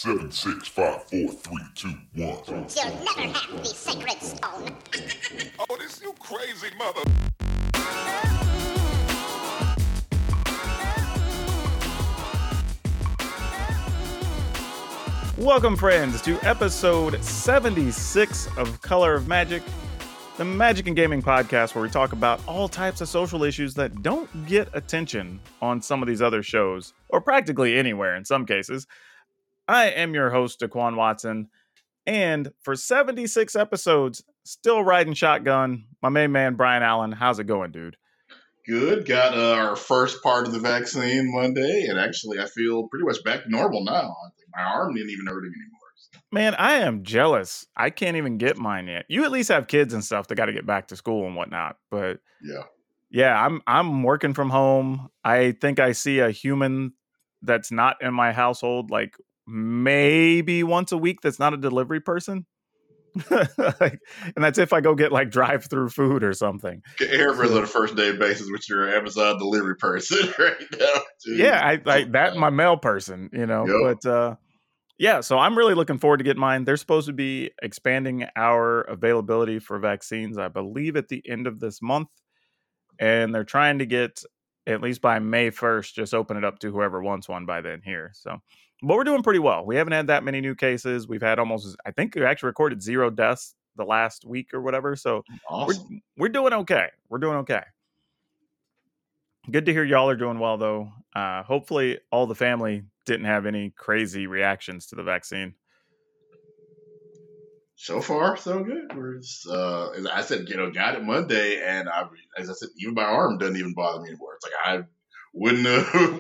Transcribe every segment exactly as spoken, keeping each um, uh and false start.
Seven, six, five, four, three, two, one. You'll never have the sacred stone. Oh, this you crazy mother... Welcome, friends, to episode seventy-six of Color of Magic, the Magic and Gaming podcast where we talk about all types of social issues that don't get attention on some of these other shows, or practically anywhere in some cases. I am your host, Daquan Watson, and for seventy-six episodes, still riding shotgun, my main man, Brian Allen. How's it going, dude? Good. Got uh, our first part of the vaccine Monday, and actually I feel pretty much back to normal now. I think my arm didn't even hurt anymore. Man, I am jealous. I can't even get mine yet. You at least have kids and stuff that got to get back to school and whatnot. But yeah, yeah, I'm I'm working from home. I think I see a human that's not in my household like maybe once a week that's not a delivery person. like, and that's if I go get like drive-through food or something. Everyone's on a first day basis with your Amazon delivery person right now. Dude. Yeah, I like that my mail person, you know. Yep. But uh yeah, so I'm really looking forward to get mine. They're supposed to be expanding our availability for vaccines, I believe, at the end of this month. And they're trying to get, at least by May first, just open it up to whoever wants one by then here. So, but we're doing pretty well. We haven't had that many new cases. We've had almost, I think we actually recorded zero deaths the last week or whatever. So awesome. we're, we're doing okay. We're doing okay. Good to hear y'all are doing well, though. Uh, hopefully all the family didn't have any crazy reactions to the vaccine. So far, so good. We're just, uh, as I said, you know, got it Monday, and I, as I said, even my arm doesn't even bother me anymore. It's like I wouldn't have,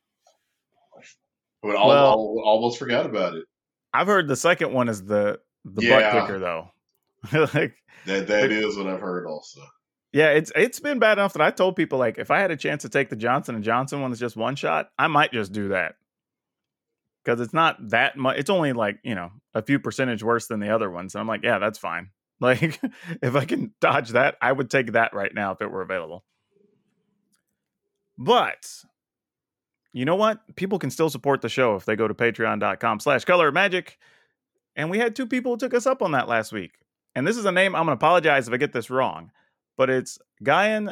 would all, Well, all, almost forgot about it. I've heard the second one is the the Yeah. butt kicker, though. like That that like, is what I've heard also. Yeah, it's it's been bad enough that I told people, like, if I had a chance to take the Johnson and Johnson one that's just one shot, I might just do that. Because it's not that much. It's only like, you know, a few percentage worse than the other ones. And I'm like, yeah, that's fine. Like, if I can dodge that, I would take that right now if it were available. But, you know what? People can still support the show if they go to patreon.com slash color of magic. And we had two people who took us up on that last week. And this is a name, I'm going to apologize if I get this wrong. But it's Gayan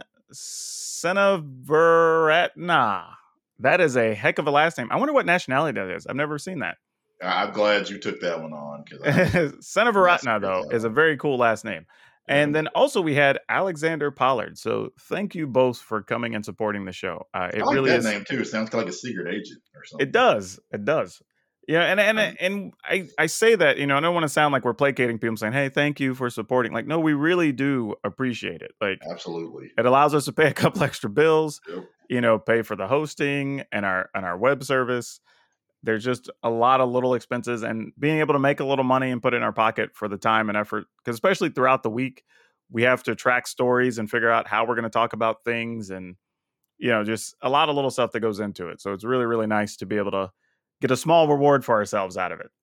Senaveratna. That is a heck of a last name. I wonder what nationality that is. I've never seen that. I'm glad you took that one on. Senaveratna, though, is a very cool last name. And Yeah. then also we had Alexander Pollard. So thank you both for coming and supporting the show. Uh, it I like really that is. name too. It sounds like a secret agent or something. It does. It does. Yeah, and and Um, and I, I say that, you know, I don't want to sound like we're placating people saying, hey, thank you for supporting. Like, no, we really do appreciate it. Like, Absolutely. it allows us to pay a couple extra bills, Yep. you know, pay for the hosting and our and our web service. There's just a lot of little expenses, and being able to make a little money and put it in our pocket for the time and effort, because especially throughout the week, we have to track stories and figure out how we're going to talk about things, and, you know, just a lot of little stuff that goes into it. So it's really, really nice to be able to get a small reward for ourselves out of it.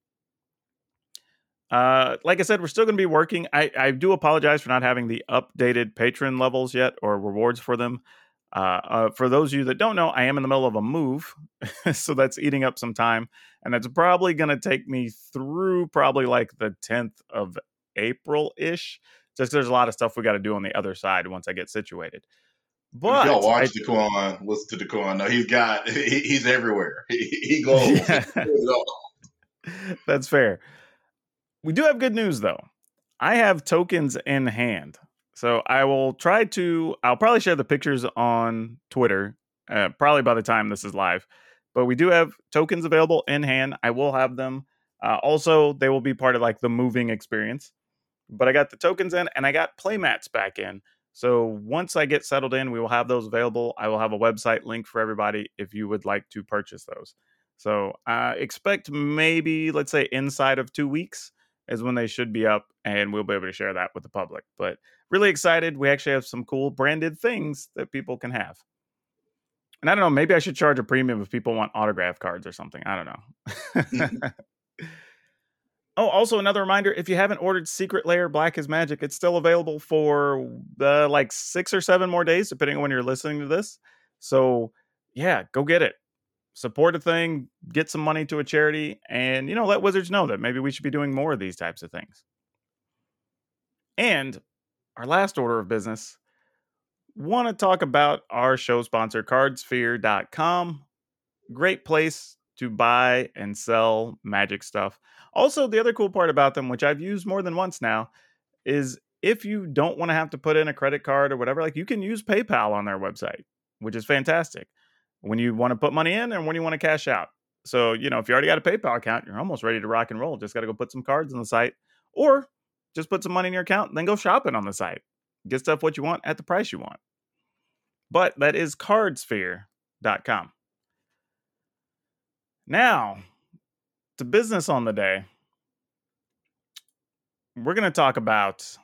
Uh, like I said, we're still going to be working. I, I do apologize for not having the updated patron levels yet or rewards for them. Uh, uh, for those of you that don't know, I am in the middle of a move, so that's eating up some time, and that's probably going to take me through probably like the tenth of April-ish, just 'cause there's a lot of stuff we got to do on the other side once I get situated. But If y'all watch I- Daquan, listen to Daquan. No, he's got he, he's everywhere. He, he goes. Yeah. That's fair. We do have good news, though. I have tokens in hand. So I will try to, I'll probably share the pictures on Twitter, uh, probably by the time this is live. But we do have tokens available in hand. I will have them. Uh, also, they will be part of like the moving experience. But I got the tokens in, and I got playmats back in. So once I get settled in, we will have those available. I will have a website link for everybody if you would like to purchase those. So uh, expect maybe, let's say, inside of two weeks is when they should be up, and we'll be able to share that with the public. But really excited. We actually have some cool branded things that people can have. And I don't know, maybe I should charge a premium if people want autograph cards or something. I don't know. Oh, also another reminder, if you haven't ordered Secret Lair Black is Magic, it's still available for uh, like six or seven more days, depending on when you're listening to this. So yeah, go get it. support a thing, get some money to a charity, and, you know, let Wizards know that maybe we should be doing more of these types of things. And our last order of business, want to talk about our show sponsor, card sphere dot com. Great place to buy and sell Magic stuff. Also, the other cool part about them, which I've used more than once now, is if you don't want to have to put in a credit card or whatever, like you can use PayPal on their website, which is fantastic when you want to put money in and when you want to cash out. So, you know, if you already got a PayPal account, you're almost ready to rock and roll. Just got to go put some cards on the site, or just put some money in your account and then go shopping on the site. Get stuff what you want at the price you want. But that is card sphere dot com. Now, to business on the day. We're going to talk about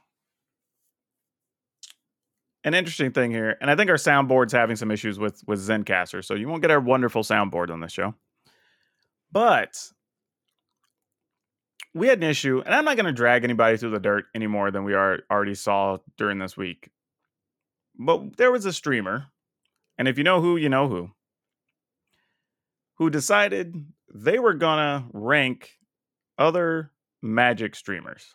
an interesting thing here. And I think our soundboard's having some issues with, with Zencastr. So you won't get our wonderful soundboard on this show. But we had an issue. And I'm not going to drag anybody through the dirt any more than we are, already saw during this week. But there was a streamer. And if you know who, you know who. Who decided they were going to rank other Magic streamers.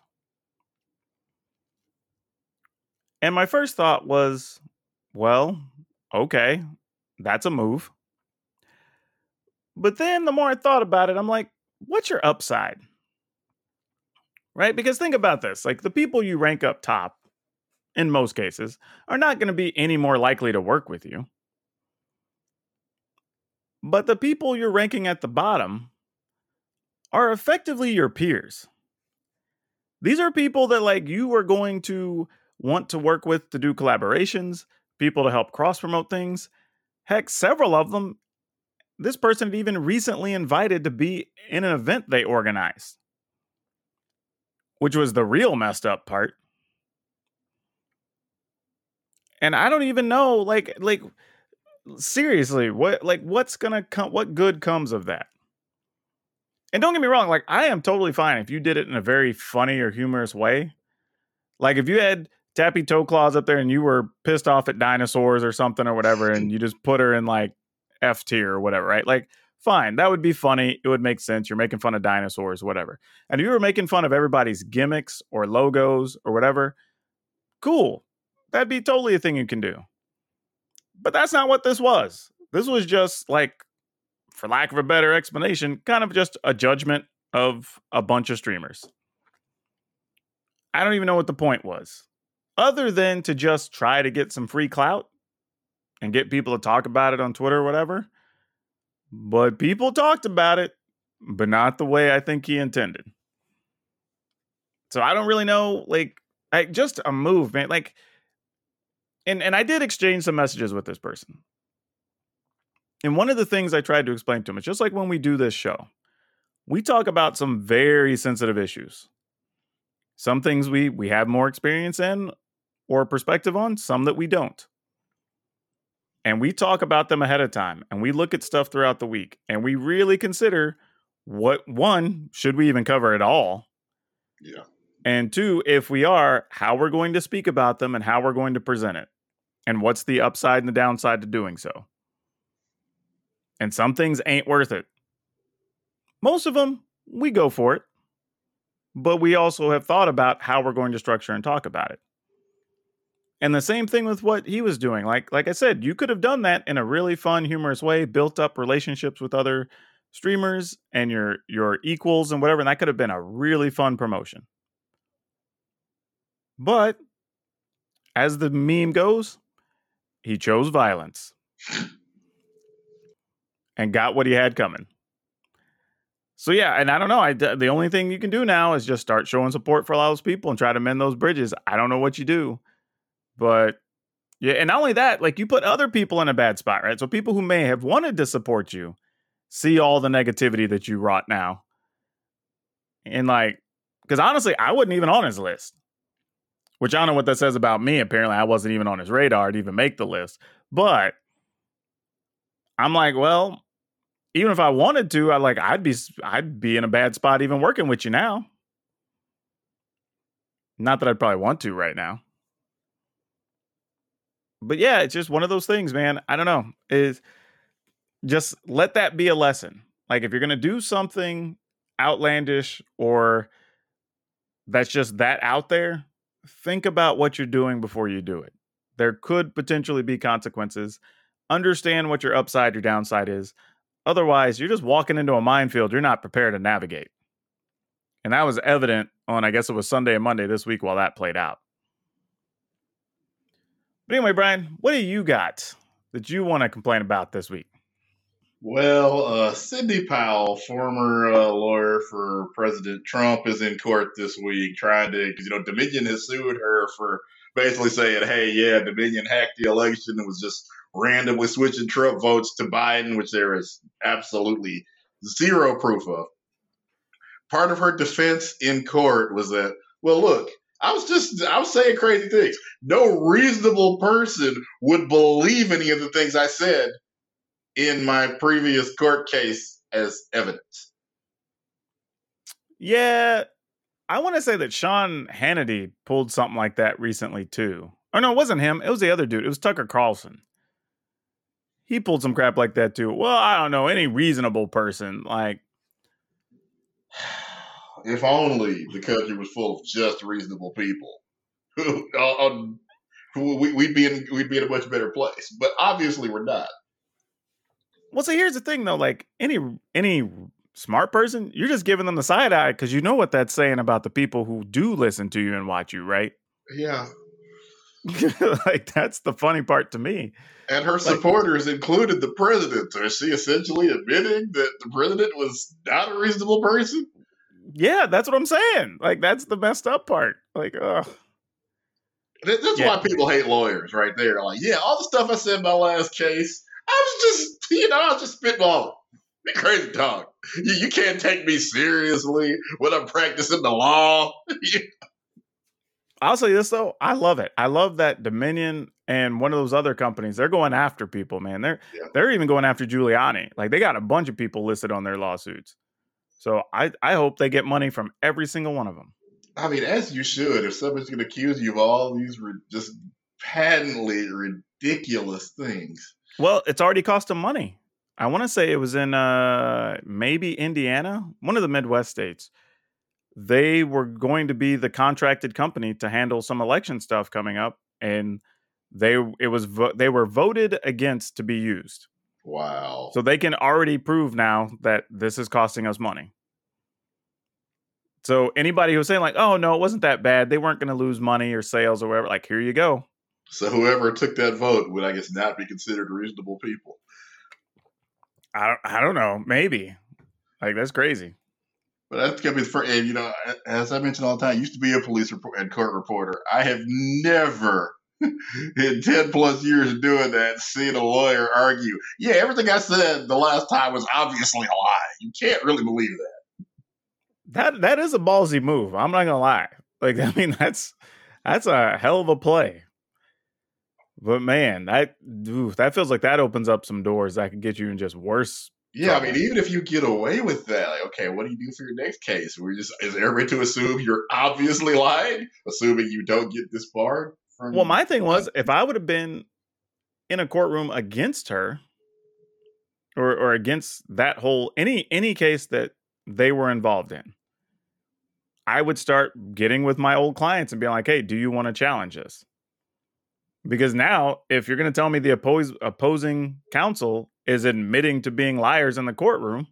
And my first thought was, well, okay, that's a move. But then the more I thought about it, I'm like, what's your upside? Right? Because think about this. Like the people you rank up top, in most cases, are not going to be any more likely to work with you. But the people you're ranking at the bottom are effectively your peers. These are people that like you are going to want to work with to do collaborations, people to help cross-promote things. Heck, several of them, this person had even recently invited to be in an event they organized. Which was the real messed up part. And I don't even know, like, like seriously, what, like, what's gonna come, what good comes of that? And don't get me wrong, like, I am totally fine if you did it in a very funny or humorous way. Like, if you had Tappy Toe Claws up there and you were pissed off at dinosaurs or something or whatever, and you just put her in like F tier or whatever, right? Like, fine, that would be funny. It would make sense. You're making fun of dinosaurs, whatever. And if you were making fun of everybody's gimmicks or logos or whatever, cool. That'd be totally a thing you can do. But that's not what this was. This was just like, for lack of a better explanation, kind of just a judgment of a bunch of streamers. I don't even know what the point was. Other than to just try to get some free clout and get people to talk about it on Twitter or whatever. But people talked about it, but not the way I think he intended. So I don't really know, like, I, just a move, man. Like, and, and I did exchange some messages with this person. And one of the things I tried to explain to him is just like when we do this show, we talk about some very sensitive issues. Some things we we have more experience in or perspective on, some that we don't. And we talk about them ahead of time, and we look at stuff throughout the week, and we really consider what, one, should we even cover at all? Yeah. And two, if we are, how we're going to speak about them and how we're going to present it. And what's the upside and the downside to doing so. And some things ain't worth it. Most of them, we go for it. But we also have thought about how we're going to structure and talk about it. And the same thing with what he was doing. Like, like I said, you could have done that in a really fun, humorous way, built up relationships with other streamers and your, your equals and whatever. And that could have been a really fun promotion. But as the meme goes, he chose violence and got what he had coming. So, yeah, and I don't know. I, the only thing you can do now is just start showing support for a lot of those people and try to mend those bridges. I don't know what you do. But, yeah, and not only that, like, you put other people in a bad spot, right? So people who may have wanted to support you see all the negativity that you wrought now. And, like, because honestly, I wasn't even on his list. Which I don't know what that says about me. Apparently, I wasn't even on his radar to even make the list. But I'm like, well, even if I wanted to, I like I'd be I'd be in a bad spot even working with you now. Not that I'd probably want to right now. But yeah, it's just one of those things, man. I don't know. Is just let that be a lesson. Like if you're going to do something outlandish or that's just that out there, think about what you're doing before you do it. There could potentially be consequences. Understand what your upside, your downside is. Otherwise, you're just walking into a minefield you're not prepared to navigate. And that was evident on, I guess it was Sunday and Monday this week while that played out. But anyway, Brian, what do you got that you want to complain about this week? Well, uh, Sidney Powell, former uh, lawyer for President Trump, is in court this week trying to, because, you know, Dominion has sued her for basically saying, hey, yeah, Dominion hacked the election and was just randomly switching Trump votes to Biden, which there is absolutely zero proof of. Part of her defense in court was that, well, look, I was just, I was saying crazy things. No reasonable person would believe any of the things I said in my previous court case as evidence. Yeah, I want to say that Sean Hannity pulled something like that recently too. Oh no, it wasn't him. It was the other dude. It was Tucker Carlson. He pulled some crap like that too. Well, I don't know. Any reasonable person, like, if only the country was full of just reasonable people, who we'd be in we'd be in a much better place. But obviously, we're not. Well, so here's the thing, though. Like any any smart person, you're just giving them the side eye because you know what that's saying about the people who do listen to you and watch you, right? Yeah. Like that's the funny part to me. And her like, supporters included the president. Is she essentially admitting that the president was not a reasonable person? Yeah, that's what I'm saying. Like that's the messed up part. Like, ugh. That's yeah. why people hate lawyers, right there. Like, yeah, all the stuff I said in my last case, I was just, you know, I was just spitballing. Be crazy talk. You, you can't take me seriously when I'm practicing the law. I'll say this though, I love it. I love that Dominion and one of those other companies, they're going after people, man. They're yeah. they're even going after Giuliani. Like they got a bunch of people listed on their lawsuits. So I, I hope they get money from every single one of them. I mean, as you should. If somebody's going to accuse you of all these re- just patently ridiculous things. Well, it's already cost them money. I want to say it was in uh, maybe Indiana, one of the Midwest states. They were going to be the contracted company to handle some election stuff coming up, and they it was vo- they were voted against to be used. Wow! So they can already prove now that this is costing us money. So anybody who's saying like, "Oh no, it wasn't that bad. They weren't going to lose money or sales or whatever," like here you go. So whoever took that vote would, I guess, not be considered reasonable people. I don't, I don't know. Maybe. Like, that's crazy. But that's going to be the first, and, you know, as I mentioned all the time, I used to be a police report and court reporter. I have never, in ten plus years of doing that, seen a lawyer argue, yeah, everything I said the last time was obviously a lie. You can't really believe that. That That is a ballsy move. I'm not going to lie. Like, I mean, that's that's a hell of a play. But man, that ooh, that feels like that opens up some doors that could get you in just worse. Yeah, trouble. I mean, even if you get away with that, like, okay, what do you do for your next case? We're just is everybody to assume you're obviously lying, assuming you don't get disbarred? From well, my thing was, if I would have been in a courtroom against her, or or against that whole any any case that they were involved in, I would start getting with my old clients and being like, hey, do you want to challenge this? Because now, if you're going to tell me the oppose, opposing counsel is admitting to being liars in the courtroom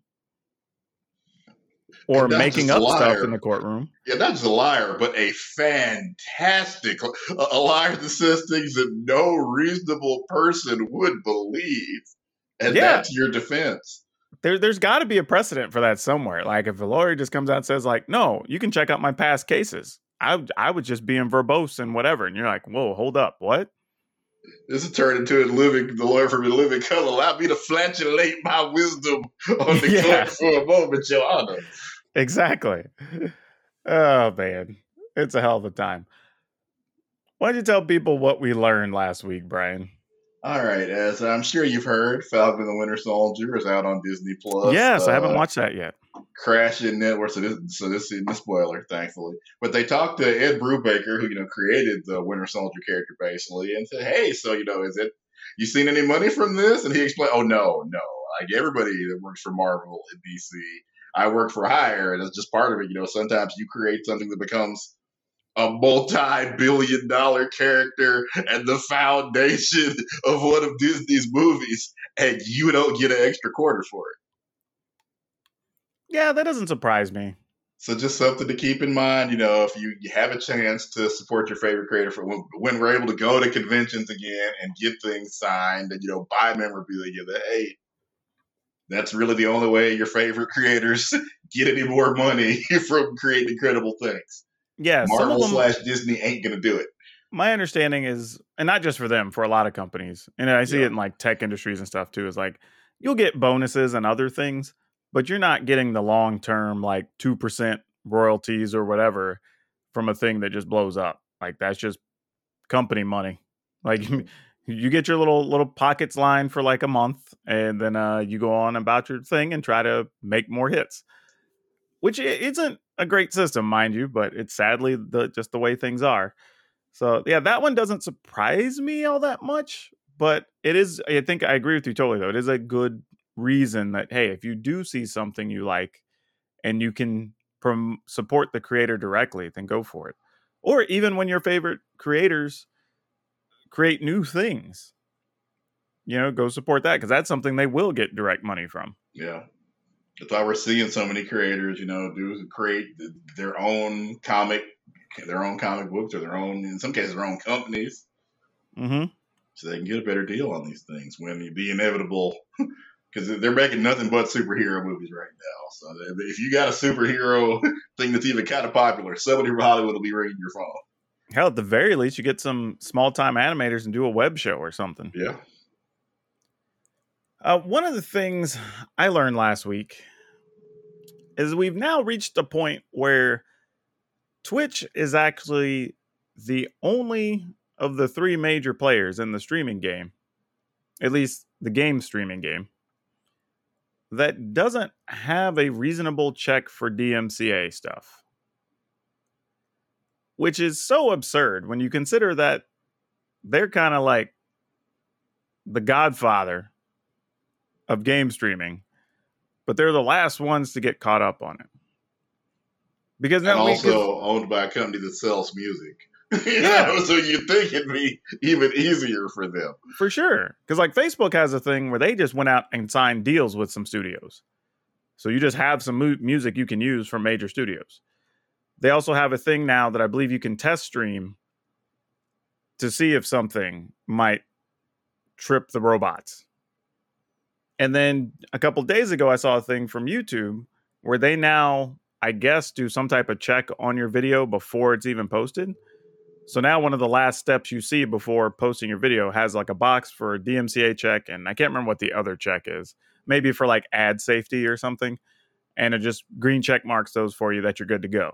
or making up stuff in the courtroom. Yeah, not just a liar, but a fantastic a, a liar that says things that no reasonable person would believe. And yeah. That's your defense. There, there's got to be a precedent for that somewhere. Like if a lawyer just comes out and says like, no, you can check out my past cases. I, I would just be in verbose and whatever. And you're like, whoa, hold up. What? This has turned into a living, the lawyer from a living color. Allow me to flatulate my wisdom on the yeah. court for a moment, Your Honor. Exactly. Oh, man. It's a hell of a time. Why don't you tell people what we learned last week, Brian? All right. As I'm sure you've heard, Falcon and the Winter Soldier is out on Disney Plus. Yes, uh, I haven't watched that yet. Crashing network, so this, so this isn't a spoiler, thankfully. But they talked to Ed Brubaker, who you know created the Winter Soldier character, basically, and said, "Hey, so you know, is it you seen any money from this?" And he explained, "Oh no, no, Like everybody that works for Marvel and D C, I work for hire, and it's just part of it. You know, sometimes you create something that becomes a multi-billion dollar character and the foundation of one of Disney's movies, and you don't get an extra quarter for it. Yeah, that doesn't surprise me. So just something to keep in mind, you know, if you, you have a chance to support your favorite creator for when, when we're able to go to conventions again and get things signed and, you know, buy memorabilia that, hey, that's really the only way your favorite creators get any more money from creating incredible things. Yeah, Marvel some of them, slash Disney ain't going to do it. My understanding is, and not just for them, for a lot of companies, and I see Yeah. it in like tech industries and stuff too, is like you'll get bonuses and other things, but you're not getting the long-term like two percent royalties or whatever from a thing that just blows up. Like that's just company money. Like you get your little little pockets line for like a month, and then uh, you go on about your thing and try to make more hits, which i- isn't a great system, mind you, but it's sadly the just the way things are. So yeah, that one doesn't surprise me all that much, but it is. I think I agree with you totally, though. It is a good reason that hey, if you do see something you like and you can prom- support the creator directly, then go for it. Or even when your favorite creators create new things, you know, go support that because that's something they will get direct money from. Yeah. That's why we're seeing so many creators, you know, do create their own comic, their own comic books, or their own, in some cases, their own companies, Mm-hmm. so they can get a better deal on these things when the inevitable, because they're making nothing but superhero movies right now. So if you got a superhero thing that's even kind of popular, somebody from Hollywood will be ringing your phone. Hell, at the very least, you get some small time animators and do a web show or something. Yeah. Uh, one of the things I learned last week is we've now reached a point where Twitch is actually the only of the three major players in the streaming game, at least the game streaming game, that doesn't have a reasonable check for D M C A stuff. Which is so absurd when you consider that they're kind of like the godfather of game streaming, but they're the last ones to get caught up on it. Because And now we, 'cause- also owned by a company that sells music. You Yeah. know, so you'd think it'd be even easier for them. for sure. Because like Facebook has a thing where they just went out and signed deals with some studios. So you just have some mu- music you can use from major studios. They also have a thing now that I believe you can test stream to see if something might trip the robots. And then a couple days ago, I saw a thing from YouTube where they now, I guess, do some type of check on your video before it's even posted. So now one of the last steps you see before posting your video has like a box for a D M C A check. And I can't remember what the other check is. Maybe for like ad safety or something. And it just green check marks those for you that you're good to go.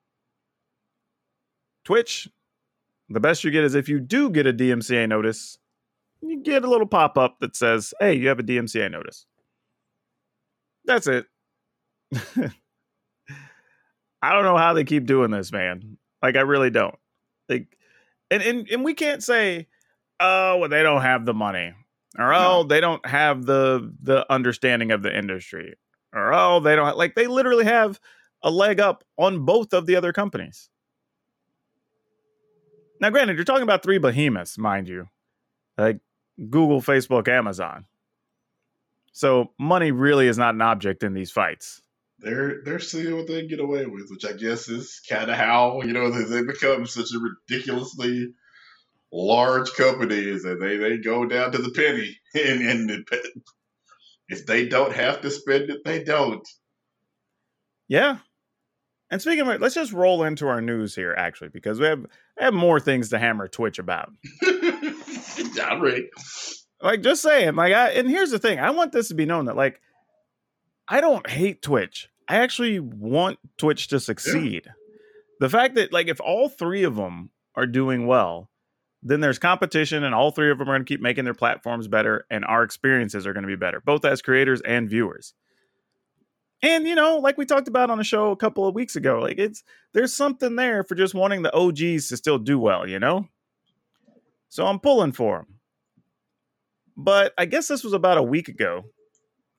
Twitch, the best you get is if you do get a D M C A notice, you get a little pop-up that says, hey, you have a D M C A notice. That's it. I don't know how they keep doing this, man. Like, I really don't. Like, and, and, and we can't say, oh, well, they don't have the money. Or, oh, No. they don't have the the understanding of the industry. Or, oh, they don't have, like, they literally have a leg up on both of the other companies. Now, granted, you're talking about three behemoths, mind you. Like Google, Facebook, Amazon. So money really is not an object in these fights. They're they're seeing what they can get away with, which I guess is kind of how, you know, they, they become such a ridiculously large companies that they, they go down to the penny, and, and it, if they don't have to spend it, they don't. Yeah. And speaking of, let's just roll into our news here, actually, because we have have more things to hammer Twitch about. I'm ready. Like, just saying, like, I, and here's the thing. I want this to be known that, like, I don't hate Twitch. I actually want Twitch to succeed. Yeah. The fact that, like, if all three of them are doing well, then there's competition and all three of them are going to keep making their platforms better and our experiences are going to be better, both as creators and viewers. And, you know, like we talked about on the show a couple of weeks ago, like, it's, there's something there for just wanting the O Gs to still do well, you know? So I'm pulling for them. But I guess this was about a week ago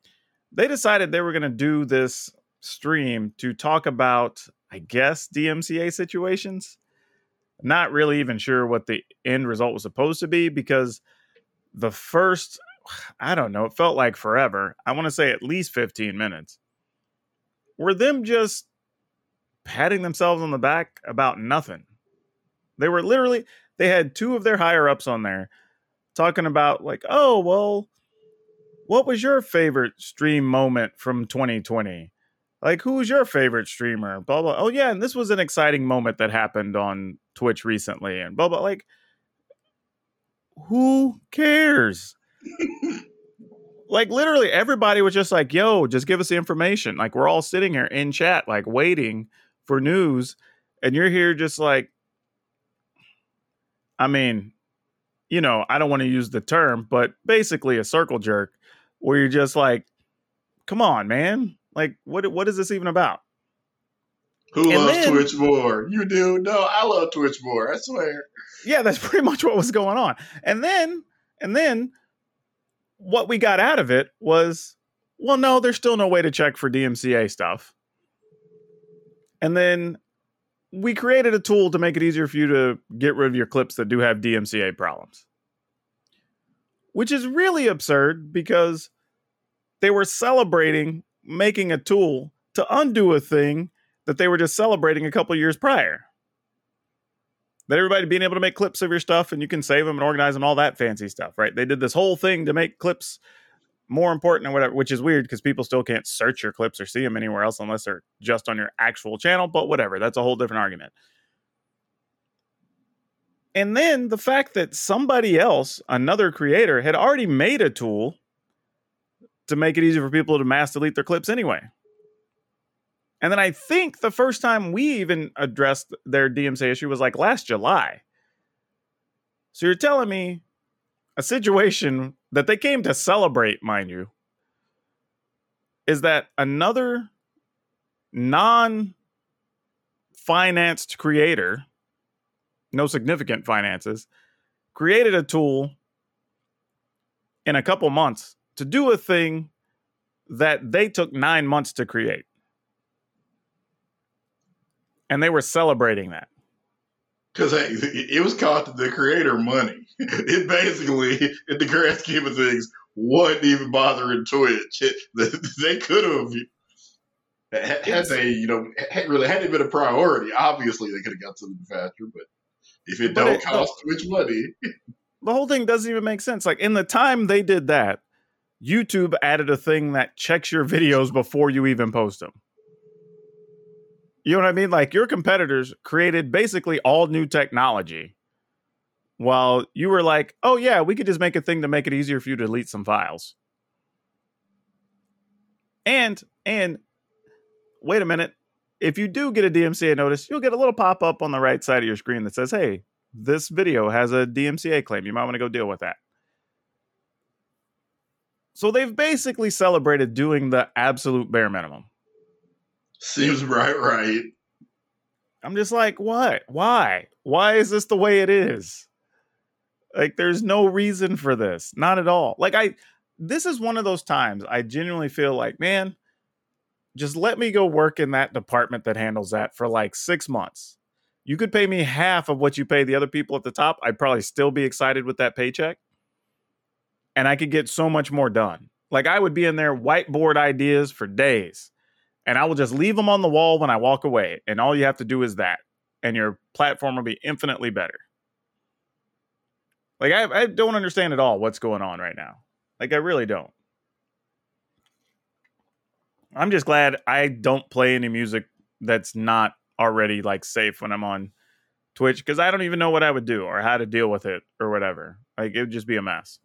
they decided they were going to do this stream to talk about, I guess, D M C A situations. Not really even sure what the end result was supposed to be, because the first, I don't know, it felt like forever. I want to say at least fifteen minutes. Were them just patting themselves on the back about nothing. They were literally, they had two of their higher ups on there talking about like, oh, well, what was your favorite stream moment from twenty twenty? Like, who's your favorite streamer? Blah, blah. Oh, yeah, and this was an exciting moment that happened on Twitch recently, and blah, blah. Like, who cares? Like, literally, everybody was just like, yo, just give us the information. Like, we're all sitting here in chat, like, waiting for news, and you're here just like, I mean, you know, I don't want to use the term, but basically a circle jerk, where you're just like, come on, man. Like, what what is this even about? Who And loves then- Twitch more? You do? No, I love Twitch more. I swear. Yeah, that's pretty much what was going on. And then, and then what we got out of it was, well, no, there's still no way to check for D M C A stuff. And then we created a tool to make it easier for you to get rid of your clips that do have D M C A problems. Which is really absurd, because they were celebrating making a tool to undo a thing that they were just celebrating a couple years prior. That everybody being able to make clips of your stuff and you can save them and organize them, all that fancy stuff, right? They did this whole thing to make clips more important or whatever, which is weird because people still can't search your clips or see them anywhere else unless they're just on your actual channel, but whatever. That's a whole different argument. And then the fact that somebody else, another creator, had already made a tool to make it easier for people to mass delete their clips anyway. And then I think the first time we even addressed their D M C A issue was like last July. So you're telling me a situation that they came to celebrate, mind you, is that another non-financed creator, no significant finances, created a tool in a couple months to do a thing that they took nine months to create. And they were celebrating that. Because hey, it was costing the creator money. It basically, in the grand scheme of things, wasn't even bothering Twitch. It, they could have, had they, you know, had really had it been a priority, obviously they could have got something faster. But if it But don't it- cost Twitch money, The whole thing doesn't even make sense. Like, in the time they did that, YouTube added a thing that checks your videos before you even post them. You know what I mean? Like, your competitors created basically all new technology while you were like, oh yeah, we could just make a thing to make it easier for you to delete some files. And, and wait a minute. If you do get a D M C A notice, you'll get a little pop-up on the right side of your screen that says, hey, this video has a D M C A claim. You might want to go deal with that. So they've basically celebrated doing the absolute bare minimum. seems right, right. I'm just like, what? Why? Why is this the way it is? Like, there's no reason for this. Not at all. Like, I, this is one of those times I genuinely feel like, man, just let me go work in that department that handles that for like six months. You could pay me half of what you pay the other people at the top. I'd probably still be excited with that paycheck. And I could get so much more done. Like, I would be in there whiteboard ideas for days. And I will just leave them on the wall when I walk away. And all you have to do is that. And your platform will be infinitely better. Like, I, I don't understand at all what's going on right now. Like, I really don't. I'm just glad I don't play any music that's not already, like, safe when I'm on Twitch. Because I don't even know what I would do or how to deal with it or whatever. Like, it would just be a mess.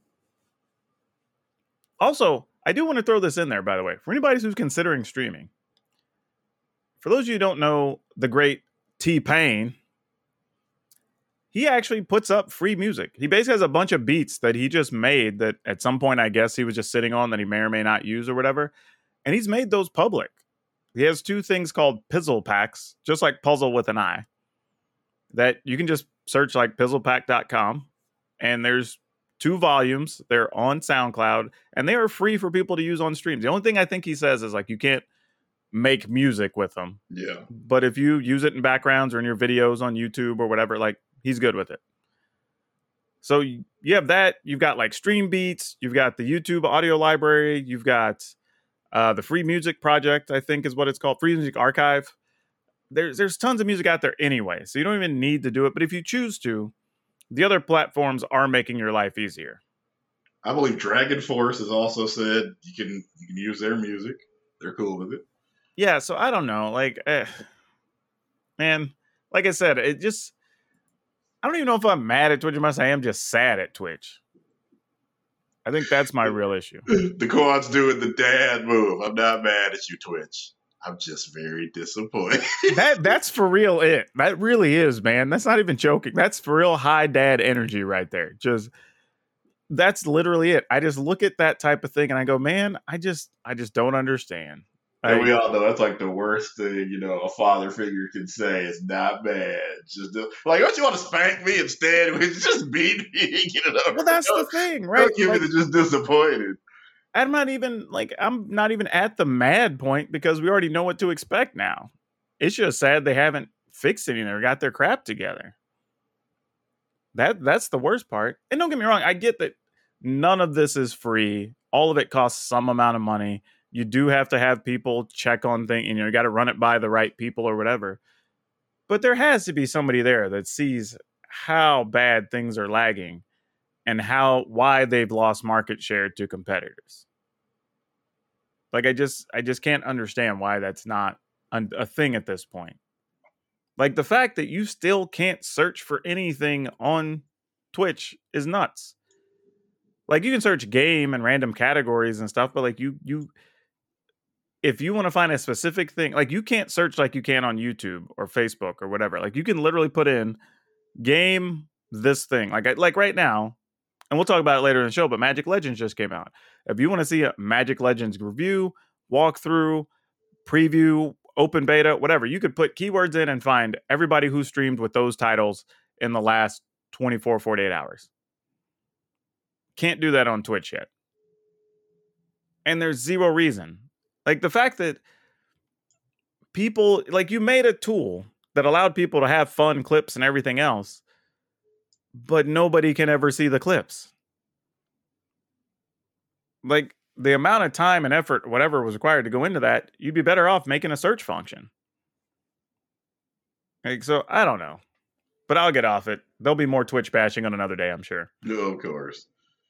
Also, I do want to throw this in there, by the way. For anybody who's considering streaming. For those of you who don't know the great T-Pain, he actually puts up free music. He basically has a bunch of beats that he just made that at some point, I guess, he was just sitting on that he may or may not use or whatever. And he's made those public. He has two things called Pizzle Packs, just like puzzle with an I, that you can just search like pizzle pack dot com. And there's two volumes. They're on SoundCloud, and they are free for people to use on streams. The only thing I think he says is like you can't make music with them. Yeah. But if you use it in backgrounds or in your videos on YouTube or whatever, like he's good with it. So you have that. You've got like Stream Beats. You've got the YouTube audio library. You've got uh, the Free Music Project, I think is what it's called. Free Music Archive. There's, there's tons of music out there anyway. So you don't even need to do it. But if you choose to, the other platforms are making your life easier. I believe Dragon Force has also said you can you can use their music. They're cool with it. Yeah, so I don't know. Like, eh, man, like I said, it just, I don't even know if I'm mad at Twitch as much as I am just sad at Twitch. I think that's my real issue. The Quad's doing the dad move. I'm not mad at you, Twitch. I'm just very disappointed. that That's for real it. That really is, man. That's not even joking. That's for real high dad energy right there. Just, that's literally it. I just look at that type of thing and I go, man, I just, I just don't understand. And I, we all know that's like the worst thing, you know, a father figure can say. It's not bad. Just do, like, don't you want to spank me instead? Just beat me and get it over. Well, that's don't, the thing, right? Don't give like, me the just disappointed. I'm not even like I'm not even at the mad point because we already know what to expect now. It's just sad they haven't fixed anything or got their crap together. That that's the worst part. And don't get me wrong, I get that none of this is free. All of it costs some amount of money. You do have to have people check on things, you know, you got to run it by the right people or whatever. But there has to be somebody there that sees how bad things are lagging and how why they've lost market share to competitors. Like I just I just can't understand why that's not a, a thing at this point. Like the fact that you still can't search for anything on Twitch is nuts. Like you can search game and random categories and stuff, but like you you if you want to find a specific thing, like you can't search like you can on YouTube or Facebook or whatever. Like you can literally put in game this thing. Like I, like right now, and we'll talk about it later in the show, but Magic Legends just came out. If you want to see a Magic Legends review, walkthrough, preview, open beta, whatever, you could put keywords in and find everybody who streamed with those titles in the last twenty-four, forty-eight hours. Can't do that on Twitch yet. And there's zero reason. Like the fact that people, like you made a tool that allowed people to have fun clips and everything else, but nobody can ever see the clips. Like the amount of time and effort, whatever was required to go into that, you'd be better off making a search function. Like, so I don't know, but I'll get off it. There'll be more Twitch bashing on another day, I'm sure. No, of course.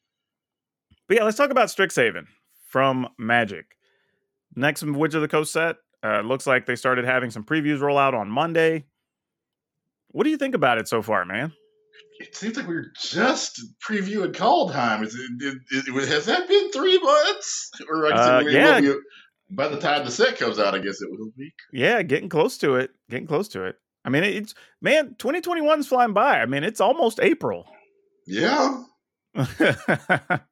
But yeah, let's talk about Strixhaven from Magic. Next Wizards of the Coast set. Uh, looks like they started having some previews roll out on Monday. What do you think about it so far, man? It seems like we were just previewing Call Time. Is it, it, it, has that been three months? Or I guess Uh, it, it yeah. will be, by the time the set comes out, I guess it will be. Yeah, getting close to it. Getting close to it. I mean, it's man, twenty twenty-one is flying by. I mean, it's almost April. Yeah. But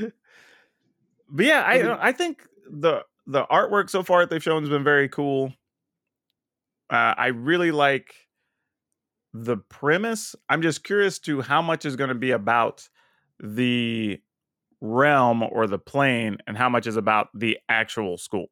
yeah, I I think the the artwork so far that they've shown has been very cool. Uh, I really like the premise. I'm just curious to how much is going to be about the realm or the plane and how much is about the actual school.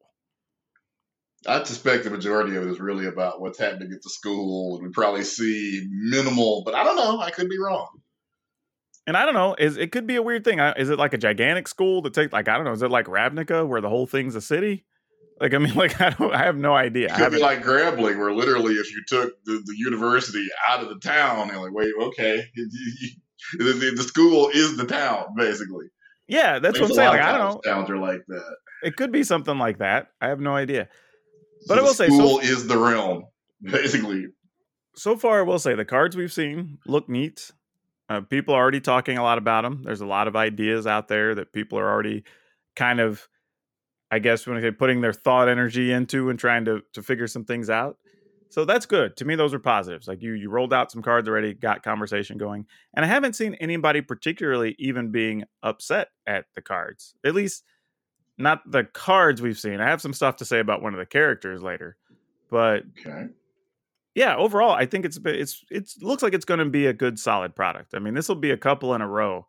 I suspect the majority of it is really about what's happening at the school, and we probably see minimal, but I don't know. I could be wrong. And I don't know, is it could be a weird thing. Is it like a gigantic school that takes, like, I don't know, is it like Ravnica where the whole thing's a city? Like, I mean, like, I don't, I have no idea. It could be like Grambling, where literally if you took the, the university out of the town, and like, wait, okay, the, the, the school is the town, basically. Yeah, that's Makes what I'm saying. Like, I towns, don't know. Towns are like that. It could be something like that. I have no idea. But So I will the say, school so, is the realm, basically. so far, I will say the cards we've seen look neat. Uh, people are already talking a lot about them. There's a lot of ideas out there that people are already kind of, I guess, when they're putting their thought energy into and trying to to figure some things out. So that's good. To me, those are positives. Like you, you rolled out some cards already, got conversation going. And I haven't seen anybody particularly even being upset at the cards. At least not the cards we've seen. I have some stuff to say about one of the characters later. But Okay. yeah, overall, I think it's it's it's looks like it's going to be a good, solid product. I mean, this will be a couple in a row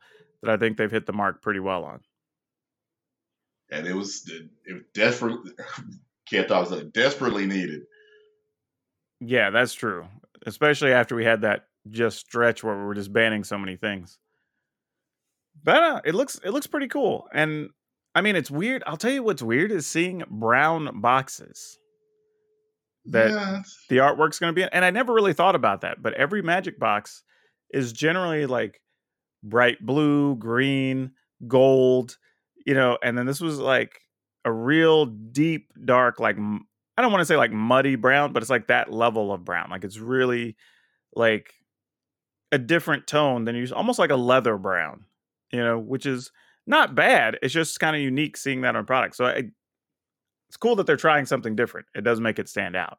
that I think they've hit the mark pretty well on. And it was it, it desperately can't talk like desperately needed. Yeah, that's true. Especially after we had that just stretch where we were just banning so many things. But uh, it looks it looks pretty cool. And I mean, it's weird. I'll tell you what's weird is seeing brown boxes that Yeah. the artwork's going to be in. And I never really thought about that. But every Magic box is generally like bright blue, green, gold, you know. And then this was like a real deep, dark, like, I don't want to say like muddy brown, but it's like that level of brown. Like it's really like a different tone than you, almost like a leather brown, you know, which is not bad. It's just kind of unique seeing that on product. So I, it's cool that they're trying something different. It does make it stand out.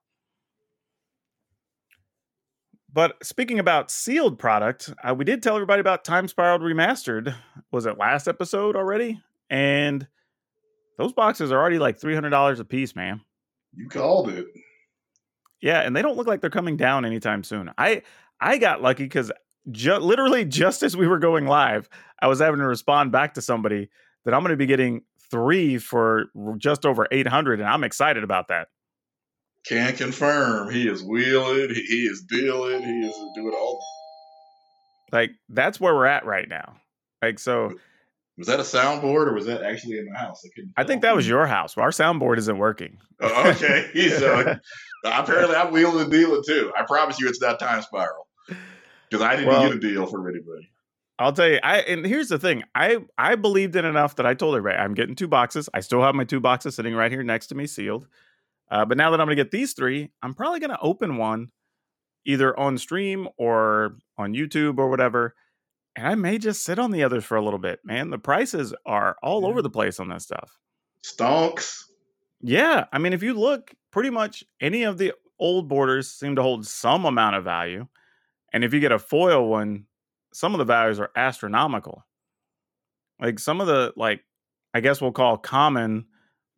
But speaking about sealed product, uh, we did tell everybody about Time Spiral Remastered. Was it last episode already? And those boxes are already like three hundred dollars a piece, man. You called it. Yeah, and they don't look like they're coming down anytime soon. I I got lucky because ju- literally just as we were going live, I was having to respond back to somebody that I'm going to be getting three for just over eight hundred dollars, and I'm excited about that. Can confirm. He is wheeling. He, he is dealing. He is doing all. Like, that's where we're at right now. Like, so... Was that a soundboard or was that actually in the house? I, I think that was your house. Our soundboard isn't working. Oh, okay. So apparently I'm wheeling and dealing too. I promise you it's not Time Spiral. Because I didn't well, get a deal from anybody. I'll tell you, I and here's the thing. I, I believed in enough that I told everybody, I'm getting two boxes. I still have my two boxes sitting right here next to me sealed. Uh, but now that I'm going to get these three, I'm probably going to open one either on stream or on YouTube or whatever. And I may just sit on the others for a little bit, man. The prices are all yeah. over the place on this stuff. Stonks. Yeah. I mean, if you look, pretty much any of the old borders seem to hold some amount of value. And if you get a foil one, some of the values are astronomical. Like some of the, like, I guess we'll call common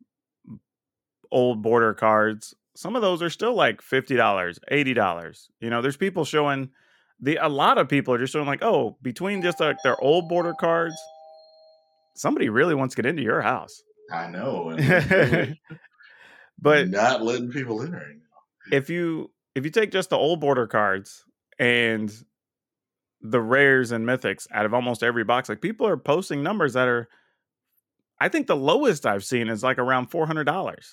old border cards. Some of those are still like fifty dollars, eighty dollars. You know, there's people showing... The a lot of people are just showing like, oh, between just like their old border cards, somebody really wants to get into your house. I know, and but not letting people in right now. If you if you take just the old border cards and the rares and mythics out of almost every box, like people are posting numbers that are, I think the lowest I've seen is like around four hundred dollars.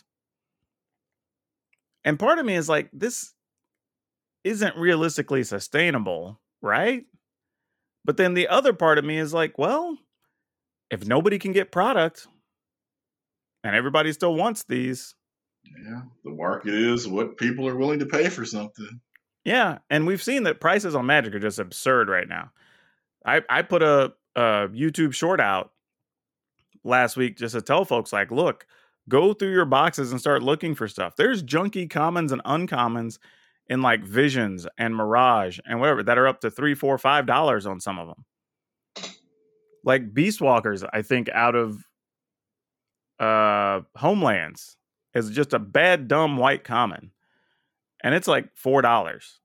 And part of me is like, this isn't realistically sustainable, right? But then the other part of me is like, well, if nobody can get product and everybody still wants these. Yeah, the market is what people are willing to pay for something. Yeah, and we've seen that prices on Magic are just absurd right now. I, I put a, a YouTube short out last week just to tell folks like, look, go through your boxes and start looking for stuff. There's junky commons and uncommons in like Visions and Mirage and whatever that are up to three, four, five dollars on some of them. Like Beastwalkers, I think out of uh, Homelands is just a bad, dumb white common, and it's like four dollars.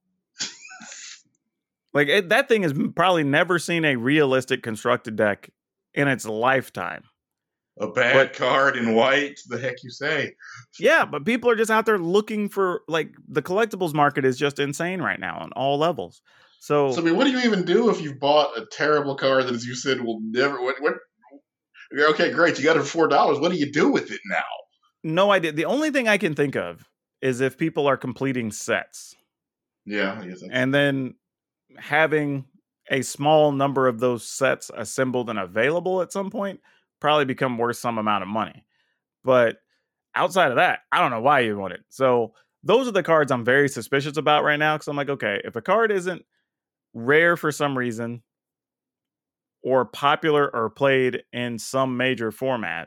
Like it, that thing has probably never seen a realistic constructed deck in its lifetime. A bad but, card in white, the heck you say? Yeah, but people are just out there looking for, like, the collectibles market is just insane right now on all levels. So, so I mean, what do you even do if you've bought a terrible card that, as you said, will never? What? what okay, great, you got it for four dollars. What do you do with it now? No idea. The only thing I can think of is if people are completing sets. Yeah, I guess. That's and then having a small number of those sets assembled and available at some point. Probably become worth some amount of money. But outside of that, I don't know why you want it. So those are the cards I'm very suspicious about right now. Because I'm like, okay, if a card isn't rare for some reason or popular or played in some major format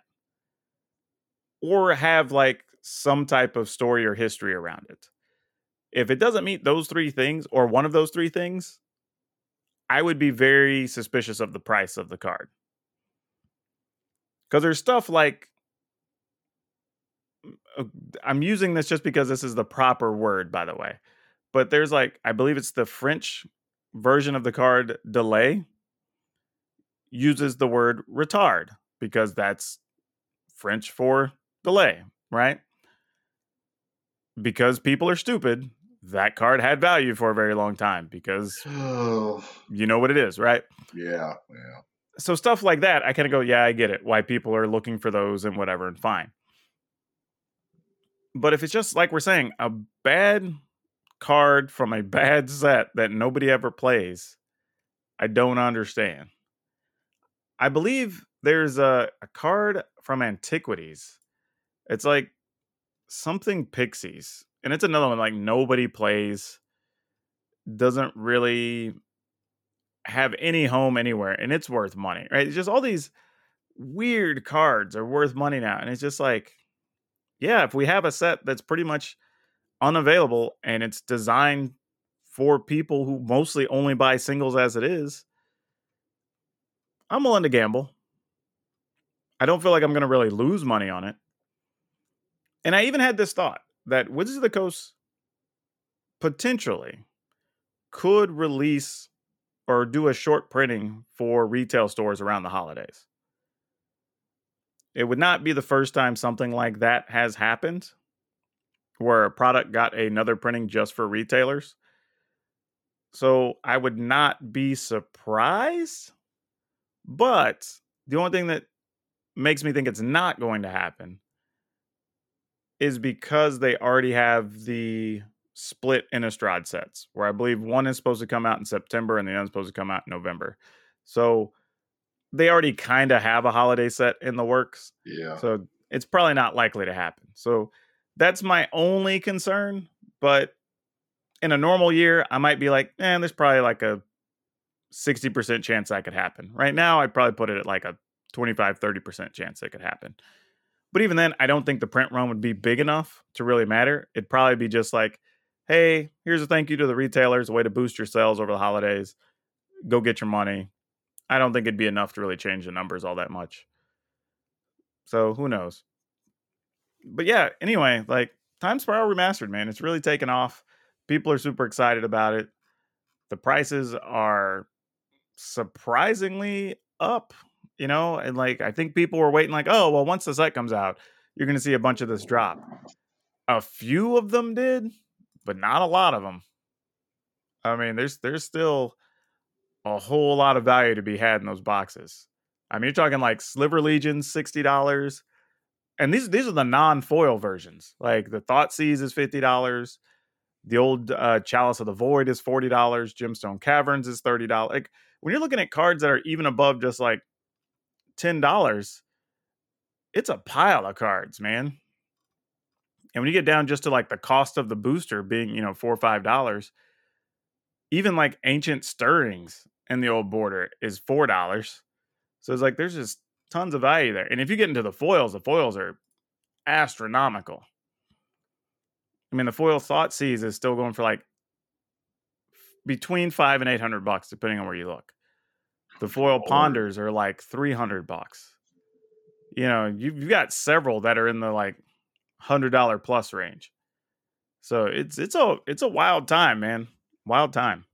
or have like some type of story or history around it, if it doesn't meet those three things or one of those three things, I would be very suspicious of the price of the card. Because there's stuff like, I'm using this just because this is the proper word, by the way. But there's like, I believe it's the French version of the card Delay. uses the word retard because that's French for delay, right? Because people are stupid, that card had value for a very long time because Oh, you know what it is, right? yeah, yeah. So stuff like that, I kind of go, yeah, I get it. Why people are looking for those and whatever, and fine. But if it's just like we're saying, a bad card from a bad set that nobody ever plays, I don't understand. I believe there's a, a card from Antiquities. It's like something Pixies. And it's another one like nobody plays. Doesn't really have any home anywhere. And it's worth money, right? It's just all these weird cards are worth money now. And it's just like, yeah, if we have a set that's pretty much unavailable and it's designed for people who mostly only buy singles as it is, I'm willing to gamble. I don't feel like I'm going to really lose money on it. And I even had this thought that Wizards of the Coast potentially could release or do a short printing for retail stores around the holidays. It would not be the first time something like that has happened, where a product got another printing just for retailers. So I would not be surprised. But the only thing that makes me think it's not going to happen is because they already have the split Innistrad sets, where I believe one is supposed to come out in September and the other is supposed to come out in November. So they already kind of have a holiday set in the works. Yeah. So it's probably not likely to happen. So that's my only concern. But in a normal year, I might be like, man, there's probably like a sixty percent chance that could happen. Right now, I'd probably put it at like a twenty-five, thirty percent chance it could happen. But even then, I don't think the print run would be big enough to really matter. It'd probably be just like, hey, here's a thank you to the retailers, a way to boost your sales over the holidays. Go get your money. I don't think it'd be enough to really change the numbers all that much. So who knows? But yeah, anyway, like Time Spiral Remastered, man, it's really taken off. People are super excited about it. The prices are surprisingly up, you know, and like I think people were waiting like, oh, well, once the set comes out, you're going to see a bunch of this drop. A few of them did, but not a lot of them. I mean, there's there's still a whole lot of value to be had in those boxes. I mean, you're talking like Sliver Legions, sixty dollars. And these these are the non-foil versions. Like the Thoughtseize is fifty dollars. The old uh, Chalice of the Void is forty dollars. Gemstone Caverns is thirty dollars. Like when you're looking at cards that are even above just like ten dollars, it's a pile of cards, man. And when you get down just to like the cost of the booster being, you know, four or five dollars, even like Ancient Stirrings in the old border is four dollars. So it's like there's just tons of value there. And if you get into the foils, the foils are astronomical. I mean, the foil Thoughtseize is still going for like between five and eight hundred bucks, depending on where you look. The foil Ponders are like three hundred bucks. You know, you've, you've got several that are in the like hundred dollar plus range. So it's it's a it's a wild time, man. Wild time.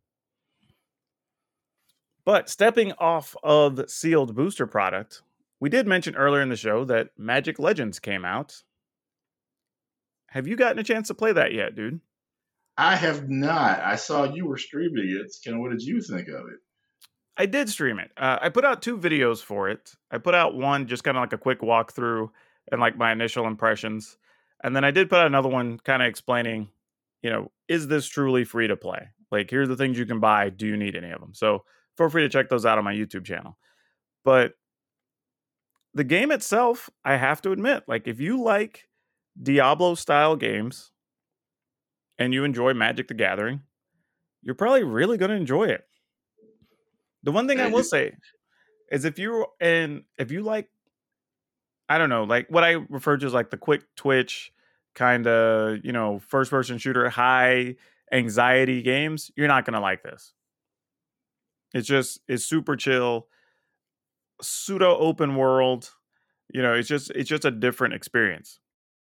But stepping off of sealed booster product, we did mention earlier in the show that Magic Legends came out. Have you gotten a chance to play that yet, dude? I have not. I saw you were streaming it. Kind of, what did you think of it? I did stream it. Uh, I put out two videos for it. I put out one just kind of like a quick walkthrough and like my initial impressions. And then I did put out another one kind of explaining, you know, is this truly free to play? Like, here's the things you can buy. Do you need any of them? So feel free to check those out on my YouTube channel. But the game itself, I have to admit, like if you like Diablo style games and you enjoy Magic the Gathering, you're probably really going to enjoy it. The one thing I will say is if you and if you like, I don't know, like what I refer to as like the quick twitch kind of, you know, first person shooter, high anxiety games, you're not going to like this. It's just, it's super chill, pseudo open world. You know, it's just, it's just a different experience.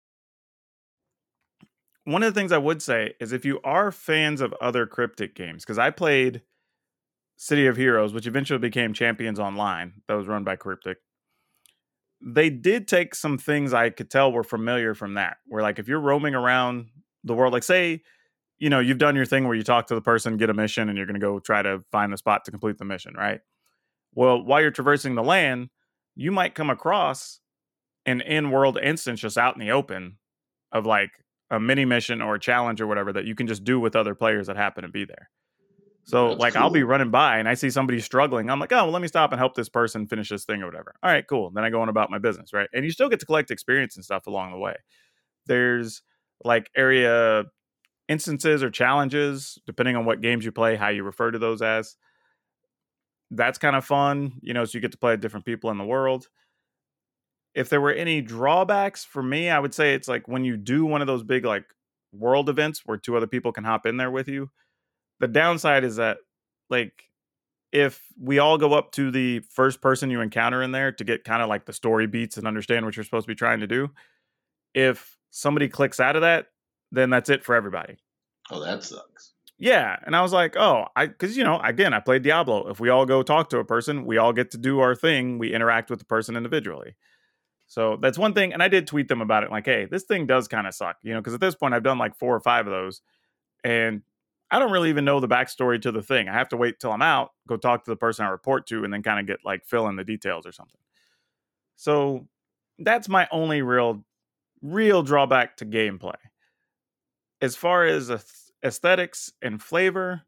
One of the things I would say is if you are fans of other Cryptic games, because I played City of Heroes, which eventually became Champions Online, that was run by Cryptic. They did take some things I could tell were familiar from that. Where like if you're roaming around the world, like say, you know, you've done your thing where you talk to the person, get a mission, and you're going to go try to find the spot to complete the mission, right? Well, while you're traversing the land, you might come across an in-world instance just out in the open of like a mini mission or a challenge or whatever that you can just do with other players that happen to be there. So That's like I'll be cool. running by and I see somebody struggling. I'm like, oh, well, let me stop and help this person finish this thing or whatever. All right, cool. Then I go on about my business, right? And you still get to collect experience and stuff along the way. There's like area instances or challenges, depending on what games you play, how you refer to those as. That's kind of fun, you know, so you get to play with different people in the world. If there were any drawbacks for me, I would say it's like when you do one of those big like world events where two other people can hop in there with you. The downside is that like if we all go up to the first person you encounter in there to get kind of like the story beats and understand what you're supposed to be trying to do, if somebody clicks out of that, then that's it for everybody. Oh, that sucks. Yeah. And I was like, oh, I, cause you know, again, I played Diablo. If we all go talk to a person, we all get to do our thing. We interact with the person individually. So that's one thing. And I did tweet them about it. Like, hey, this thing does kind of suck, you know, cause at this point I've done like four or five of those and I don't really even know the backstory to the thing. I have to wait till I'm out, go talk to the person I report to, and then kind of get like fill in the details or something. So that's my only real, real drawback to gameplay. As far as aesthetics and flavor,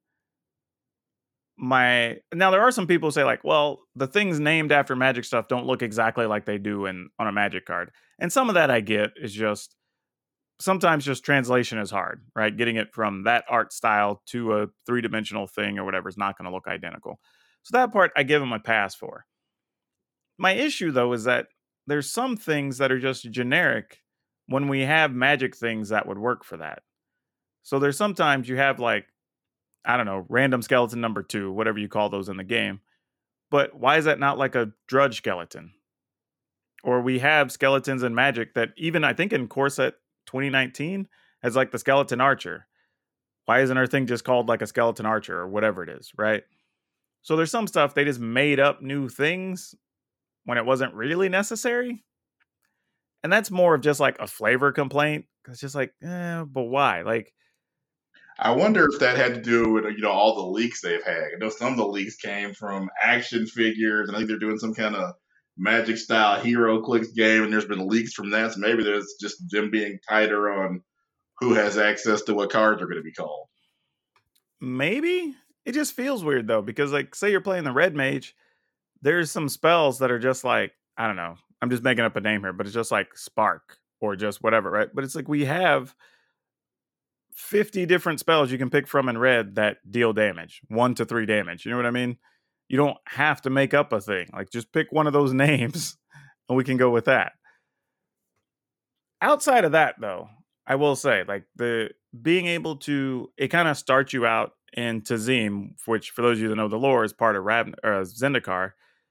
my now there are some people who say like, well, the things named after Magic stuff don't look exactly like they do in on a Magic card, and some of that I get is just sometimes just translation is hard, right? Getting it from that art style to a three-dimensional thing or whatever is not going to look identical. So that part I give them a pass for. My issue though is that there's some things that are just generic when we have Magic things that would work for that. So there's sometimes you have like, I don't know, random skeleton number two, whatever you call those in the game. But why is that not like a Drudge skeleton? Or we have skeletons in Magic that even I think in Core Set twenty nineteen has like the skeleton archer. Why isn't our thing just called like a skeleton archer or whatever it is, right? So there's some stuff they just made up new things when it wasn't really necessary. And that's more of just like a flavor complaint. It's just like, eh, but why? Like, I wonder if that had to do with you know all the leaks they've had. I know some of the leaks came from action figures, and I think they're doing some kind of Magic style Hero Clicks game, and there's been leaks from that. So maybe there's just them being tighter on who has access to what cards are going to be called. Maybe it just feels weird though, because like, say you're playing the Red Mage, there's some spells that are just like, I don't know, I'm just making up a name here, but it's just like Spark or just whatever, right? But it's like we have fifty different spells you can pick from in Red that deal damage, one to three damage. You know what I mean? You don't have to make up a thing. Like just pick one of those names and we can go with that. Outside of that though, I will say like the being able to, it kind of starts you out in Tazim, which for those of you that know the lore is part of Rab- or Zendikar.